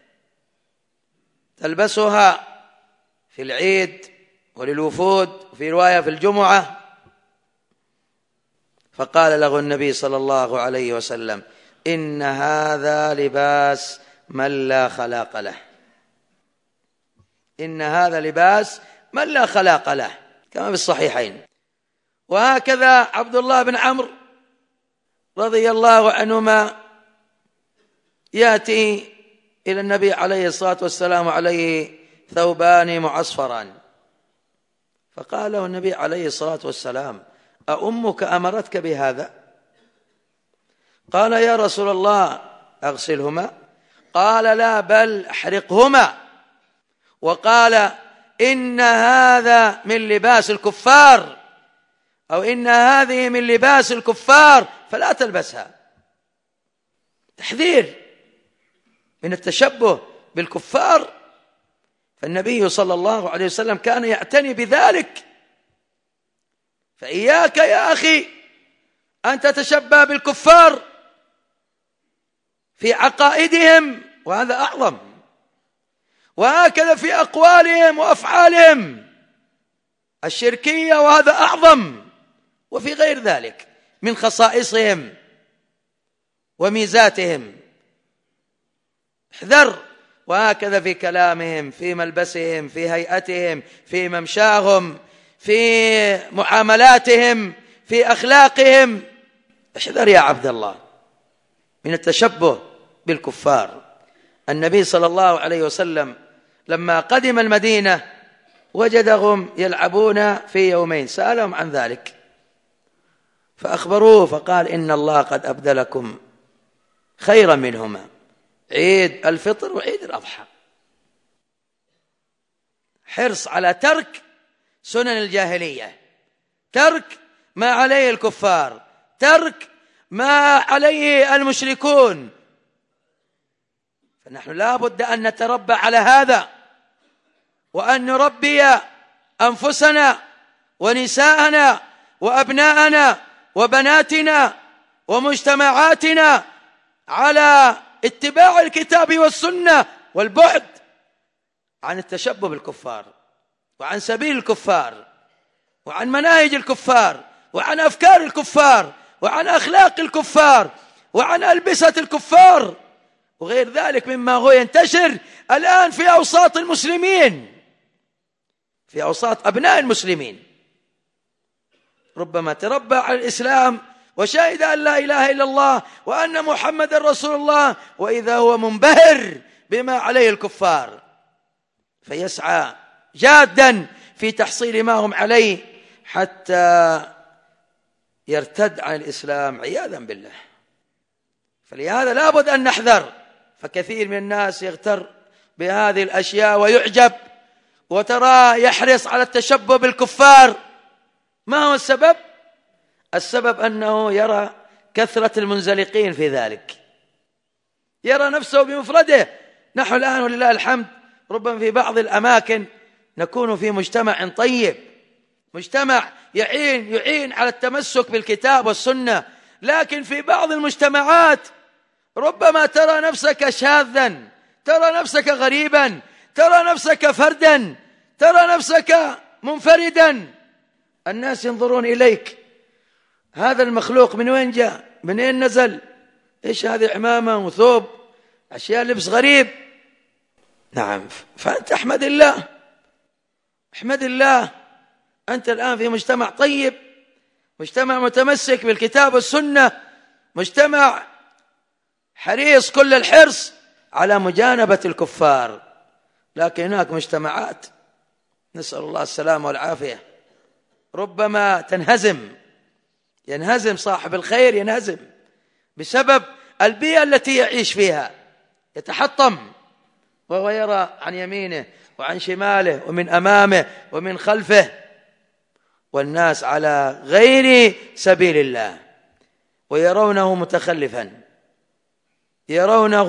تلبسها في العيد وللوفود، وفي رواية في الجمعة. فقال له النبي صلى الله عليه وسلم: إن هذا لباس من لا خلاق له، إن هذا لباس من لا خلاق له، كما في الصحيحين. وهكذا عبد الله بن عمرو رضي الله عنهما يأتي إلى النبي عليه الصلاة والسلام عليه ثوبان معصفران، فقال له النبي عليه الصلاة والسلام: أأمك أمرتك بهذا؟ قال: يا رسول الله، أغسلهما؟ قال: لا، بل أحرقهما. وقال: إن هذا من لباس الكفار، أو إن هذه من لباس الكفار فلا تلبسها. تحذير من التشبه بالكفار، فالنبي صلى الله عليه وسلم كان يعتني بذلك. فإياك يا أخي أن تتشبه بالكفار في عقائدهم، وهذا أعظم، وهكذا في أقوالهم وأفعالهم الشركية، وهذا أعظم، وفي غير ذلك من خصائصهم وميزاتهم. احذر. وهكذا في كلامهم، في ملبسهم، في هيئتهم، في ممشاهم، في معاملاتهم، في أخلاقهم. احذر يا عبد الله من التشبه بالكفار. النبي صلى الله عليه وسلم لما قدم المدينة وجدهم يلعبون في يومين، سألهم عن ذلك فأخبروه، فقال: إن الله قد أبدلكم خيرا منهما، عيد الفطر وعيد الأضحى. حرص على ترك سنن الجاهلية، ترك ما عليه الكفار، ترك ما عليه المشركون. فنحن لا بد أن نتربى على هذا، وأن نربي أنفسنا ونساءنا وأبناءنا وبناتنا ومجتمعاتنا على اتباع الكتاب والسنة، والبعد عن التشبه بالكفار، وعن سبيل الكفار، وعن مناهج الكفار، وعن أفكار الكفار، وعن أخلاق الكفار، وعن ألبسة الكفار، وغير ذلك مما هو ينتشر الآن في أوساط المسلمين، في أوساط أبناء المسلمين. ربما تربى على الإسلام وشهد أن لا إله إلا الله وأن محمد رسول الله، وإذا هو منبهر بما عليه الكفار، فيسعى جادا في تحصيل ما هم عليه حتى يرتد عن الإسلام عياذا بالله. فلهذا لا بد أن نحذر. فكثير من الناس يغتر بهذه الأشياء ويعجب، وترى يحرص على التشبه بالكفار. ما هو السبب؟ السبب أنه يرى كثرة المنزلقين في ذلك، يرى نفسه بمفرده. نحن الآن ولله الحمد ربما في بعض الأماكن نكون في مجتمع طيب، مجتمع يعين على التمسك بالكتاب والسنة، لكن في بعض المجتمعات ربما ترى نفسك شاذا، ترى نفسك غريبا، ترى نفسك فردا، ترى نفسك منفردا. الناس ينظرون إليك، هذا المخلوق من وين جاء؟ من أين نزل؟ إيش هذه عمامة وثوب، أشياء لبس غريب. نعم، فأنت احمد الله، احمد الله، أنت الآن في مجتمع طيب، مجتمع متمسك بالكتاب والسنة، مجتمع حريص كل الحرص على مجانبة الكفار. لكن هناك مجتمعات نسأل الله السلامة والعافية ربما ينهزم صاحب الخير، ينهزم بسبب البيئة التي يعيش فيها، يتحطم وهو يرى عن يمينه وعن شماله ومن أمامه ومن خلفه، والناس على غير سبيل الله، ويرونه متخلفا، يرونه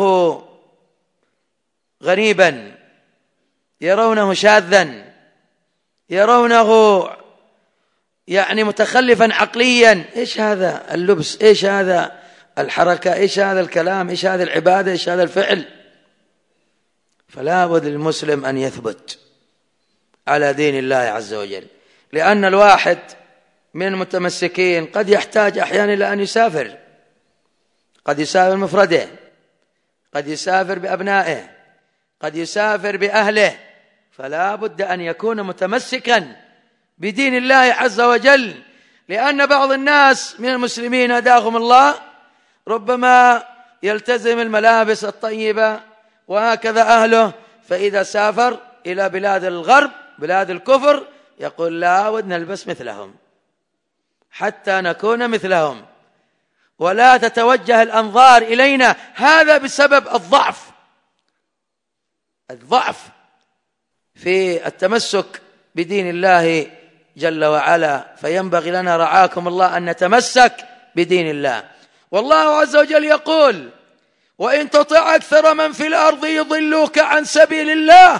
غريبا، يرونه شاذا، يرونه يعني متخلفا عقليا. إيش هذا اللبس؟ إيش هذا الحركة؟ إيش هذا الكلام؟ إيش هذا العبادة؟ إيش هذا الفعل؟ فلا بد للمسلم أن يثبت على دين الله عز وجل، لأن الواحد من المتمسكين قد يحتاج أحيانا إلى أن يسافر، قد يسافر مفرده، قد يسافر بأبنائه، قد يسافر بأهله، فلا بد أن يكون متمسكا بدين الله عز وجل، لأن بعض الناس من المسلمين هداهم الله ربما يلتزم الملابس الطيبة وهكذا أهله، فإذا سافر إلى بلاد الغرب بلاد الكفر يقول لا بد نلبس مثلهم حتى نكون مثلهم، ولا تتوجه الأنظار إلينا. هذا بسبب الضعف في التمسك بدين الله جل وعلا. فينبغي لنا رعاكم الله أن نتمسك بدين الله. والله عز وجل يقول: وإن تطع أكثر من في الأرض يضلوك عن سبيل الله.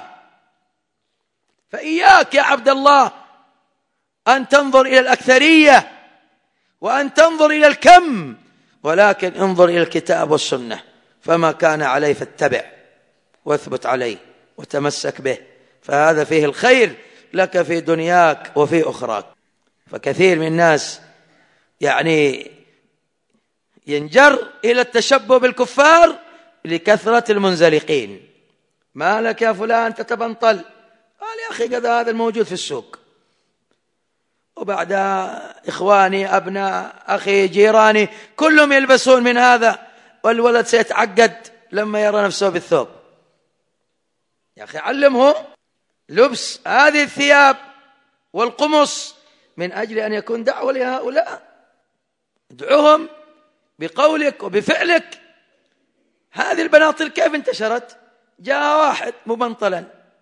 فإياك يا عبد الله أن تنظر إلى الأكثرية وأن تنظر إلى الكم، ولكن انظر إلى الكتاب والسنة، فما كان عليه فاتبع واثبت عليه وتمسك به، فهذا فيه الخير لك في دنياك وفي أخراك. فكثير من الناس يعني ينجر إلى التشبه بالكفار لكثرة المنزلقين. ما لك يا فلان تتبنطل؟ قال يا أخي قد هذا الموجود في السوق، وبعد إخواني أبناء أخي جيراني كلهم يلبسون من هذا، والولد سيتعقد لما يرى نفسه بالثوب. يا أخي علمه لبس هذه الثياب والقمص من أجل أن يكون دعوة لهؤلاء، ادعوهم بقولك وبفعلك. هذه البناطيل كيف انتشرت؟ جاء واحد مبنطلا،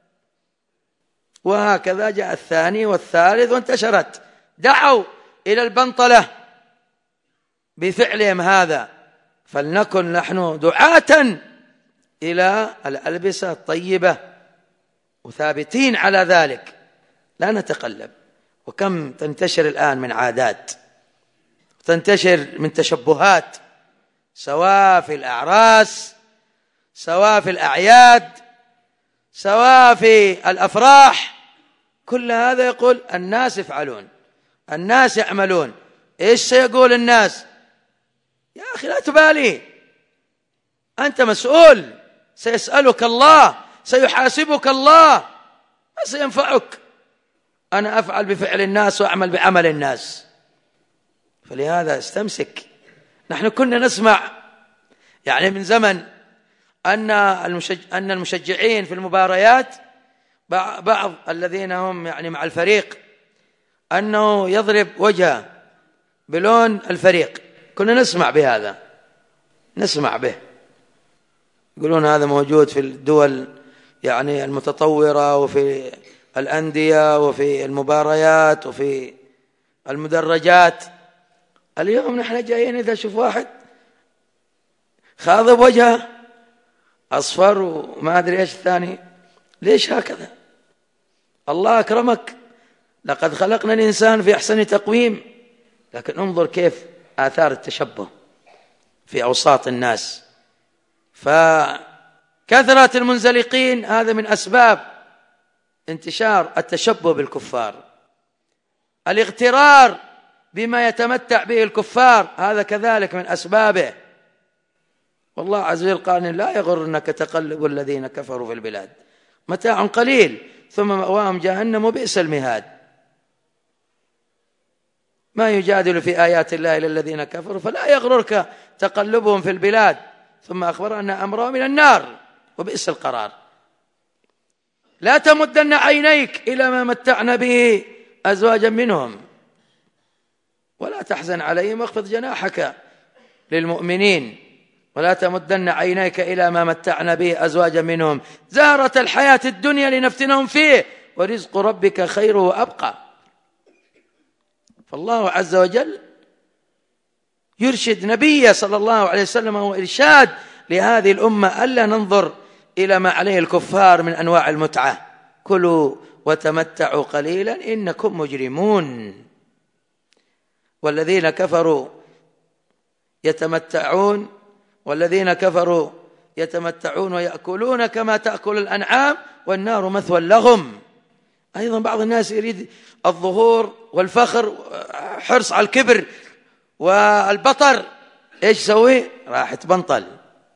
وهكذا جاء الثاني والثالث وانتشرت، دعوا إلى البنطلة بفعلهم هذا. فلنكن نحن دعاة إلى الألبسة الطيبة وثابتين على ذلك، لا نتقلب. وكم تنتشر الآن من عادات، تنتشر من تشبهات، سواء في الأعراس، سواء في الأعياد، سواء في الأفراح، كل هذا يقول الناس يفعلون، الناس يعملون، إيش سيقول الناس؟ يا أخي لا تبالي، أنت مسؤول، سيسألك الله، سيحاسبك الله، ما سينفعك أنا أفعل بفعل الناس وأعمل بعمل الناس. فلهذا استمسك. نحن كنا نسمع يعني من زمن أن المشجعين في المباريات بعض الذين هم يعني مع الفريق أنه يضرب وجهه بلون الفريق، كنا نسمع بهذا، نسمع به، يقولون هذا موجود في الدول يعني المتطورة وفي الأندية وفي المباريات وفي المدرجات. اليوم نحن جايين إذا شوف واحد خاضب وجهه أصفر وما أدري إيش الثاني، ليش هكذا؟ الله أكرمك، لقد خلقنا الإنسان في أحسن تقويم، لكن انظر كيف آثار التشبه في أوساط الناس. فكثرة المنزلقين هذا من أسباب انتشار التشبه بالكفار. الاغترار بما يتمتع به الكفار هذا كذلك من أسبابه. والله عز وجل قال لا يغرنك تقلب الذين كفروا في البلاد، متاع قليل ثم مأواهم جهنم وبئس المهاد. ما يجادل في آيات الله إلا الذين كفروا، فلا يغررك تقلبهم في البلاد، ثم أخبر أن أمرهم من النار وبئس القرار. لا تمدن عينيك إلى ما متعنا به أزواجا منهم ولا تحزن عليهم واخفض جناحك للمؤمنين. ولا تمدن عينيك إلى ما متعنا به أزواجا منهم زهرة الحياة الدنيا لنفتنهم فيه ورزق ربك خير وأبقى. فالله عز وجل يرشد نبيه صلى الله عليه وسلم وإرشاد لهذه الأمة ألا ننظر إلى ما عليه الكفار من أنواع المتعة. كلوا وتمتعوا قليلا إنكم مجرمون. والذين كفروا يتمتعون ويأكلون كما تأكل الأنعام والنار مثوى لهم. أيضا بعض الناس يريد الظهور والفخر، حرص على الكبر والبطر، إيش سوي؟ راح تبنطل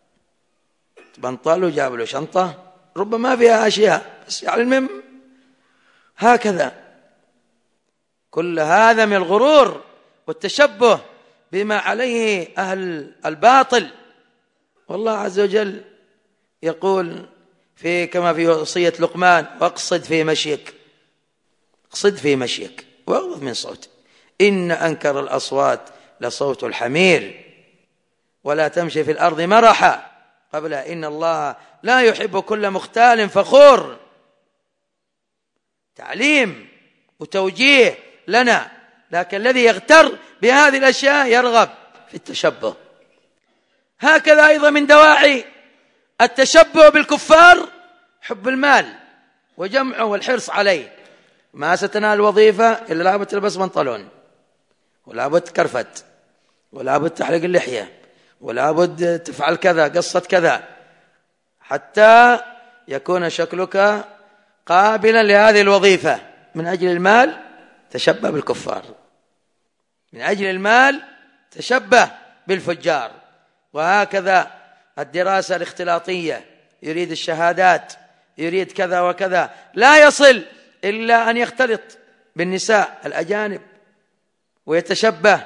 وجاب له شنطة ربما فيها أشياء، بس يعني المهم هكذا. كل هذا من الغرور والتشبه بما عليه أهل الباطل. والله عز وجل يقول كما في وصية لقمان: واقصد في مشيك واغضض من صوتك إن أنكر الأصوات لصوت الحمير ولا تمشي في الأرض مرحا قبل إن الله لا يحب كل مختال فخور. تعليم وتوجيه لنا، لكن الذي يغتر بهذه الأشياء يرغب في التشبه. هكذا أيضا من دواعي التشبه بالكفار حب المال وجمعه والحرص عليه. ما ستنال وظيفة إلا لابد تلبس بنطلون، ولابد كرفت، ولابد تحلق اللحية، ولابد تفعل كذا قصة كذا، حتى يكون شكلك قابلا لهذه الوظيفة. من أجل المال تشبه بالكفار، من أجل المال تشبه بالفجار. وهكذا الدراسة الاختلاطية، يريد الشهادات، يريد كذا وكذا، لا يصل إلا أن يختلط بالنساء الأجانب ويتشبه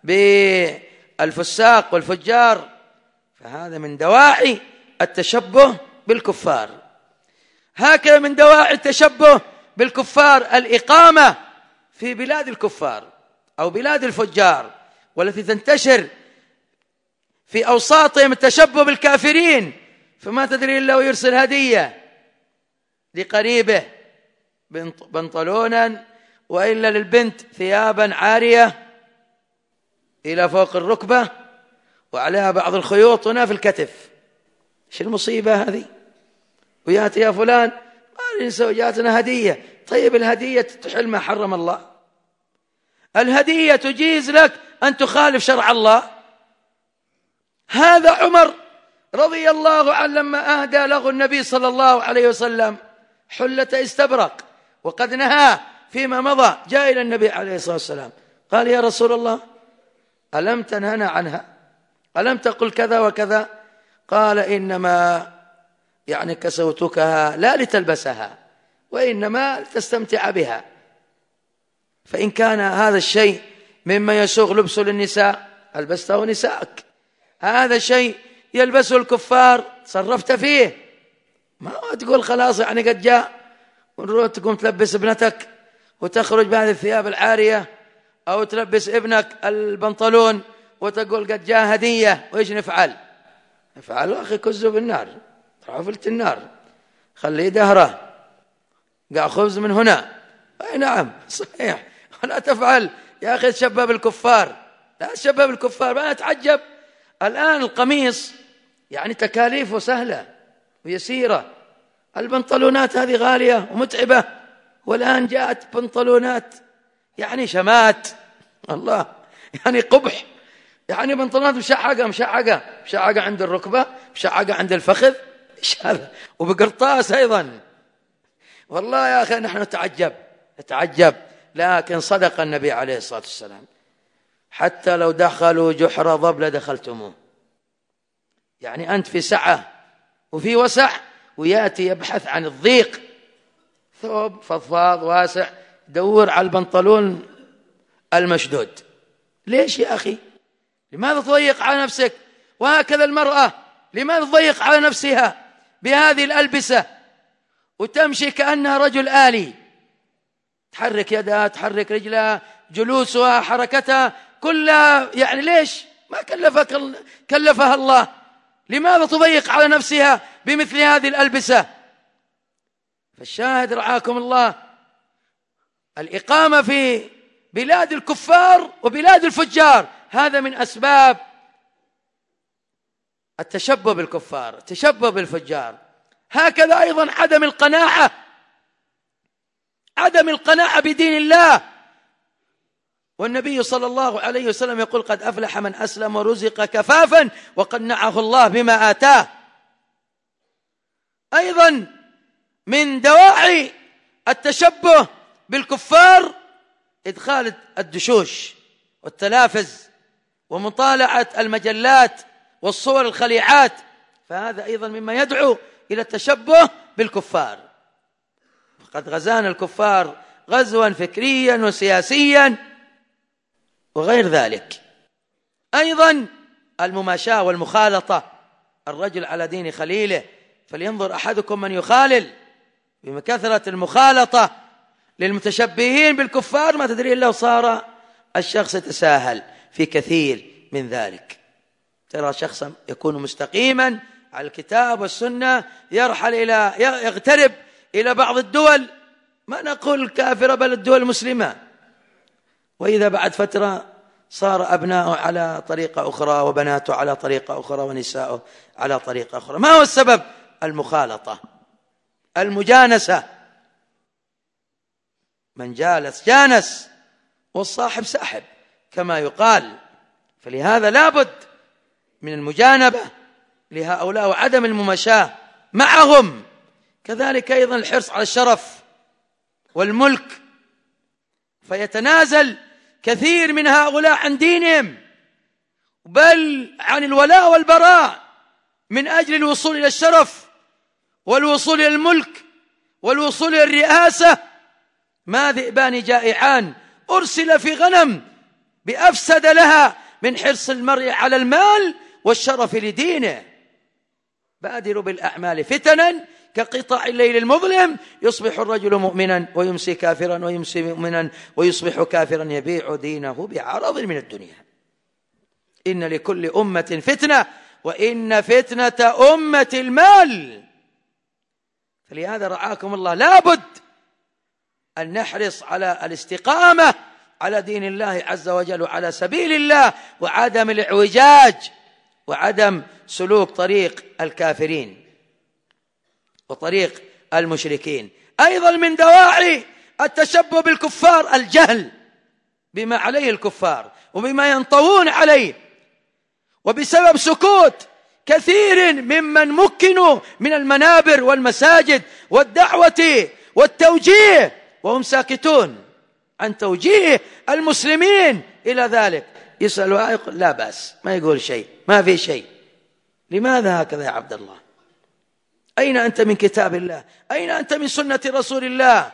بالفساق والفجار. فهذا من دواعي التشبه بالكفار. هكذا من دواعي التشبه بالكفار الإقامة في بلاد الكفار أو بلاد الفجار، والتي تنتشر في أوساطهم التشبه بالكافرين. فما تدري إلا ويرسل هدية لقريبه بنطلونا، وإلا للبنت ثيابا عارية إلى فوق الركبة وعليها بعض الخيوط هنا في الكتف. إيش المصيبة هذه؟ وياتي يا فلان ما ننسى جاتنا هدية. طيب الهدية تحل ما حرم الله؟ الهدية تجيز لك أن تخالف شرع الله؟ هذا عمر رضي الله عنه لما أهدى له النبي صلى الله عليه وسلم حلة استبرق وقد نهى فيما مضى، جاء إلى النبي عليه الصلاة والسلام قال: يا رسول الله ألم تنهنا عنها؟ ألم تقل كذا وكذا؟ قال: إنما كسوتكها لا لتلبسها، وإنما لتستمتع بها. فإن كان هذا الشيء مما يسوغ لبسه للنساء ألبسته نساءك، هذا شيء يلبسه الكفار صرفت فيه. ما تقول خلاص قد جاء ونروح تقوم تلبس ابنتك وتخرج بهذه الثياب العارية، أو تلبس ابنك البنطلون وتقول قد جاء هدية. وإيش نفعل؟ أخي كزه بالنار، طرحه فلت النار، خليه دهره، قاع خبز من هنا. أي نعم صحيح، ولا تفعل يا أخي تشبه بالكفار، لا تشبه بالكفار. ما أتعجب الآن القميص تكاليفه سهلة ويسيرة، البنطلونات هذه غالية ومتعبة، والآن جاءت بنطلونات شمات الله، قبح، بنطلونات مشعقة عند الركبة، مشعقة عند الفخذ. إيش هذا؟ وبقرطاس أيضا. والله يا أخي نحن نتعجب. لكن صدق النبي عليه الصلاة والسلام: حتى لو دخلوا جحر ضب لدخلتموه. أنت في سعة وفي وسع، ويأتي يبحث عن الضيق، ثوب فضفاض واسع، دور على البنطلون المشدود. ليش يا أخي؟ لماذا تضيق على نفسك؟ وهكذا المرأة، لماذا تضيق على نفسها بهذه الألبسة وتمشي كأنها رجل آلي، تحرك يدها، تحرك رجلها، جلوسها، حركتها كلها. ليش ما كلفها الله لماذا تضيق على نفسها بمثل هذه الألبسة؟ فالشاهد رعاكم الله، الإقامة في بلاد الكفار وبلاد الفجار هذا من أسباب التشبه بالكفار، التشبه بالفجار. هكذا أيضا عدم القناعة بدين الله. والنبي صلى الله عليه وسلم يقول: قد أفلح من أسلم ورزق كفافا وقنعه الله بما آتاه. أيضا من دواعي التشبه بالكفار إدخال الدشوش والتلافز ومطالعة المجلات والصور الخليعات، فهذا أيضا مما يدعو إلى التشبه بالكفار. فقد غزانا الكفار غزوا فكريا وسياسيا وغير ذلك. أيضا المماشاة والمخالطة، الرجل على دين خليله، فلينظر أحدكم من يخالل. بكثرة المخالطة للمتشبهين بالكفار ما تدري إلا صار الشخص يتساهل في كثير من ذلك. ترى شخصا يكون مستقيما على الكتاب والسنة يغترب إلى بعض الدول، ما نقول كافرة بل الدول المسلمة، وإذا بعد فترة صار أبناؤه على طريقة أخرى وبناته على طريقة أخرى ونساؤه على طريقة أخرى. ما هو السبب؟ المخالطة، المجانسة. من جانس والصاحب ساحب كما يقال. فلهذا لابد من المجانبة لهؤلاء وعدم المماشاة معهم. كذلك أيضا الحرص على الشرف والملك، فيتنازل كثير من هؤلاء عن دينهم بل عن الولاء والبراء من أجل الوصول إلى الشرف والوصول إلى الملك والوصول إلى الرئاسة. ما ذئبان جائعان أرسل في غنم بأفسد لها من حرص المرء على المال والشرف لدينه. بادروا بالأعمال فتنا كقطع الليل المظلم، يصبح الرجل مؤمنا ويمسي كافرا ويمسي مؤمنا ويصبح كافرا يبيع دينه بعرض من الدنيا. إن لكل أمة فتنة وإن فتنة أمة المال. فلهذا رعاكم الله لابد أن نحرص على الاستقامة على دين الله عز وجل وعلى سبيل الله، وعدم الاعوجاج وعدم سلوك طريق الكافرين وطريق المشركين. أيضا من دواعي التشبه بالكفار الجهل بما عليه الكفار وبما ينطوون عليه، وبسبب سكوت كثير ممن مكنوا من المنابر والمساجد والدعوة والتوجيه وهم عن توجيه المسلمين إلى ذلك. يسألوا يقول لا بأس، ما يقول شيء، ما في شيء. لماذا هكذا يا عبد الله؟ أين أنت من كتاب الله؟ أين أنت من سنة رسول الله؟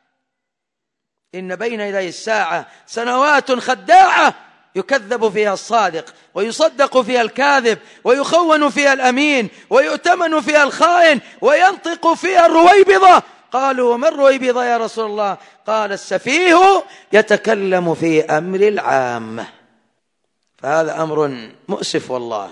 إن بين يدي الساعة سنوات خداعة يكذب فيها الصادق ويصدق فيها الكاذب ويخون فيها الأمين ويؤتمن فيها الخائن وينطق فيها الرويبضة. قالوا وما الرويبضة يا رسول الله؟ قال السفيه يتكلم في أمر العامة. فهذا أمر مؤسف والله،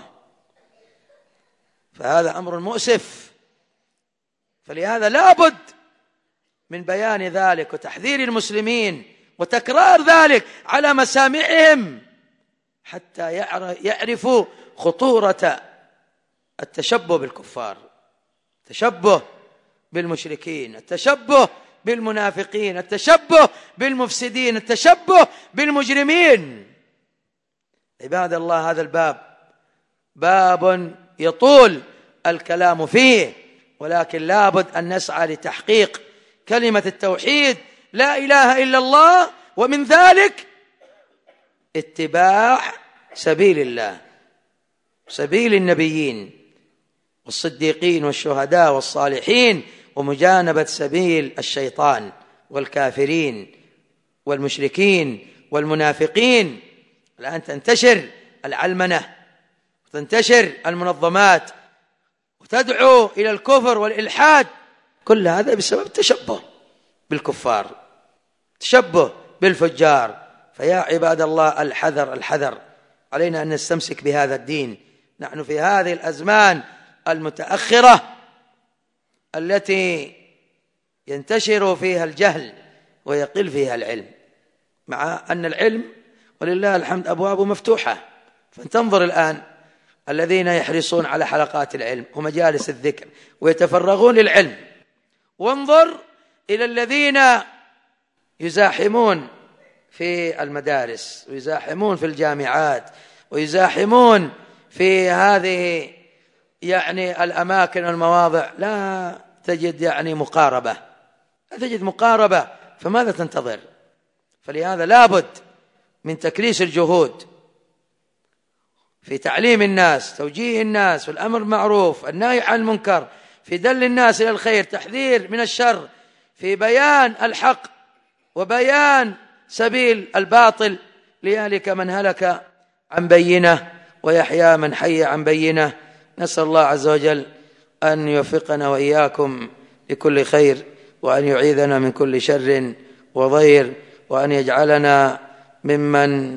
فهذا أمر مؤسف. فلهذا لابد من بيان ذلك وتحذير المسلمين وتكرار ذلك على مسامعهم حتى يعرفوا خطورة التشبه بالكفار، التشبه بالمشركين، التشبه بالمنافقين، التشبه بالمفسدين، التشبه بالمجرمين. عباد الله، هذا الباب باب يطول الكلام فيه، ولكن لابد أن نسعى لتحقيق كلمة التوحيد لا إله إلا الله، ومن ذلك اتباع سبيل الله، سبيل النبيين والصديقين والشهداء والصالحين، ومجانبة سبيل الشيطان والكافرين والمشركين والمنافقين. الآن تنتشر العلمنة وتنتشر المنظمات وتدعو إلى الكفر والإلحاد، كل هذا بسبب التشبه بالكفار، تشبه بالفجار. فيا عباد الله، الحذر الحذر، علينا أن نستمسك بهذا الدين، نحن في هذه الأزمان المتأخرة التي ينتشر فيها الجهل ويقل فيها العلم، مع أن العلم ولله الحمد أبوابه مفتوحة. فانتظر الآن الذين يحرصون على حلقات العلم ومجالس الذكر ويتفرغون للعلم، وانظر إلى الذين يزاحمون في المدارس ويزاحمون في الجامعات ويزاحمون في هذه يعني الأماكن والمواضع، لا تجد يعني مقاربة، لا تجد مقاربة، فماذا تنتظر؟ فلهذا لابد من تكريس الجهود في تعليم الناس، توجيه الناس، والأمر بالمعروف، النهي عن المنكر، في دل الناس إلى الخير، تحذير من الشر، في بيان الحق وبيان سبيل الباطل، ليهلك من هلك عن بينه ويحيى من حي عن بينه. نسأل الله عز وجل أن يوفقنا وإياكم لكل خير، وأن يعيذنا من كل شر وضير، وأن يجعلنا ممن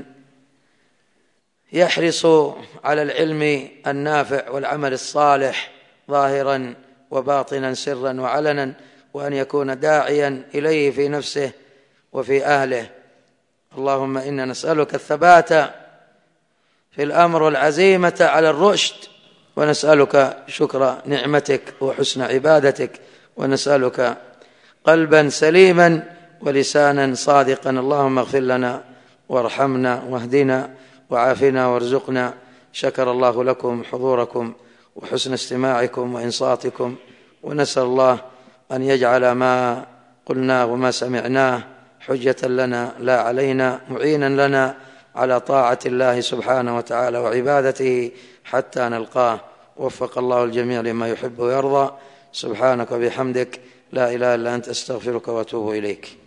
يحرص على العلم النافع والعمل الصالح ظاهرا وباطنا سرا وعلنا، وأن يكون داعيا إليه في نفسه وفي أهله. اللهم إنا نسألك الثبات في الأمر والعزيمة على الرشد، ونسألك شكر نعمتك وحسن عبادتك، ونسألك قلبا سليما ولسانا صادقا. اللهم اغفر لنا وارحمنا واهدنا وعافنا وارزقنا. شكر الله لكم حضوركم وحسن استماعكم وإنصاتكم، ونسأل الله أن يجعل ما قلناه وما سمعناه حجة لنا لا علينا، معينا لنا على طاعة الله سبحانه وتعالى وعبادته حتى نلقاه. وفق الله الجميع لما يحب ويرضى. سبحانك وبحمدك، لا إله إلا أنت، أستغفرك وأتوب إليك.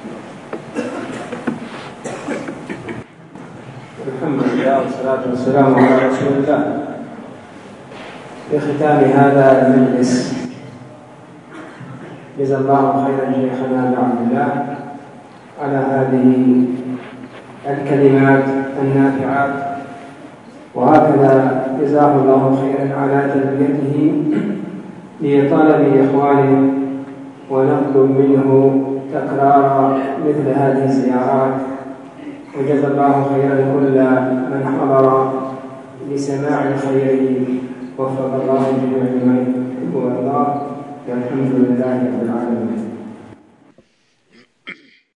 الحمد لله والصلاة والسلام على رسول الله. في ختام هذا المجلس جزا الله خيرا شيخنا أبا عبد الله على هذه الكلمات النافعات، وهكذا جزاه الله خيرا على تلبيته لطلب إخوانه ونطلب منه تكرار مثل هذه الزيارات. وجزا الله خيرا كل من حضر لسماع الخير، وفق الله جميع لما يحب ويرضاه، والحمد لله رب العالمين.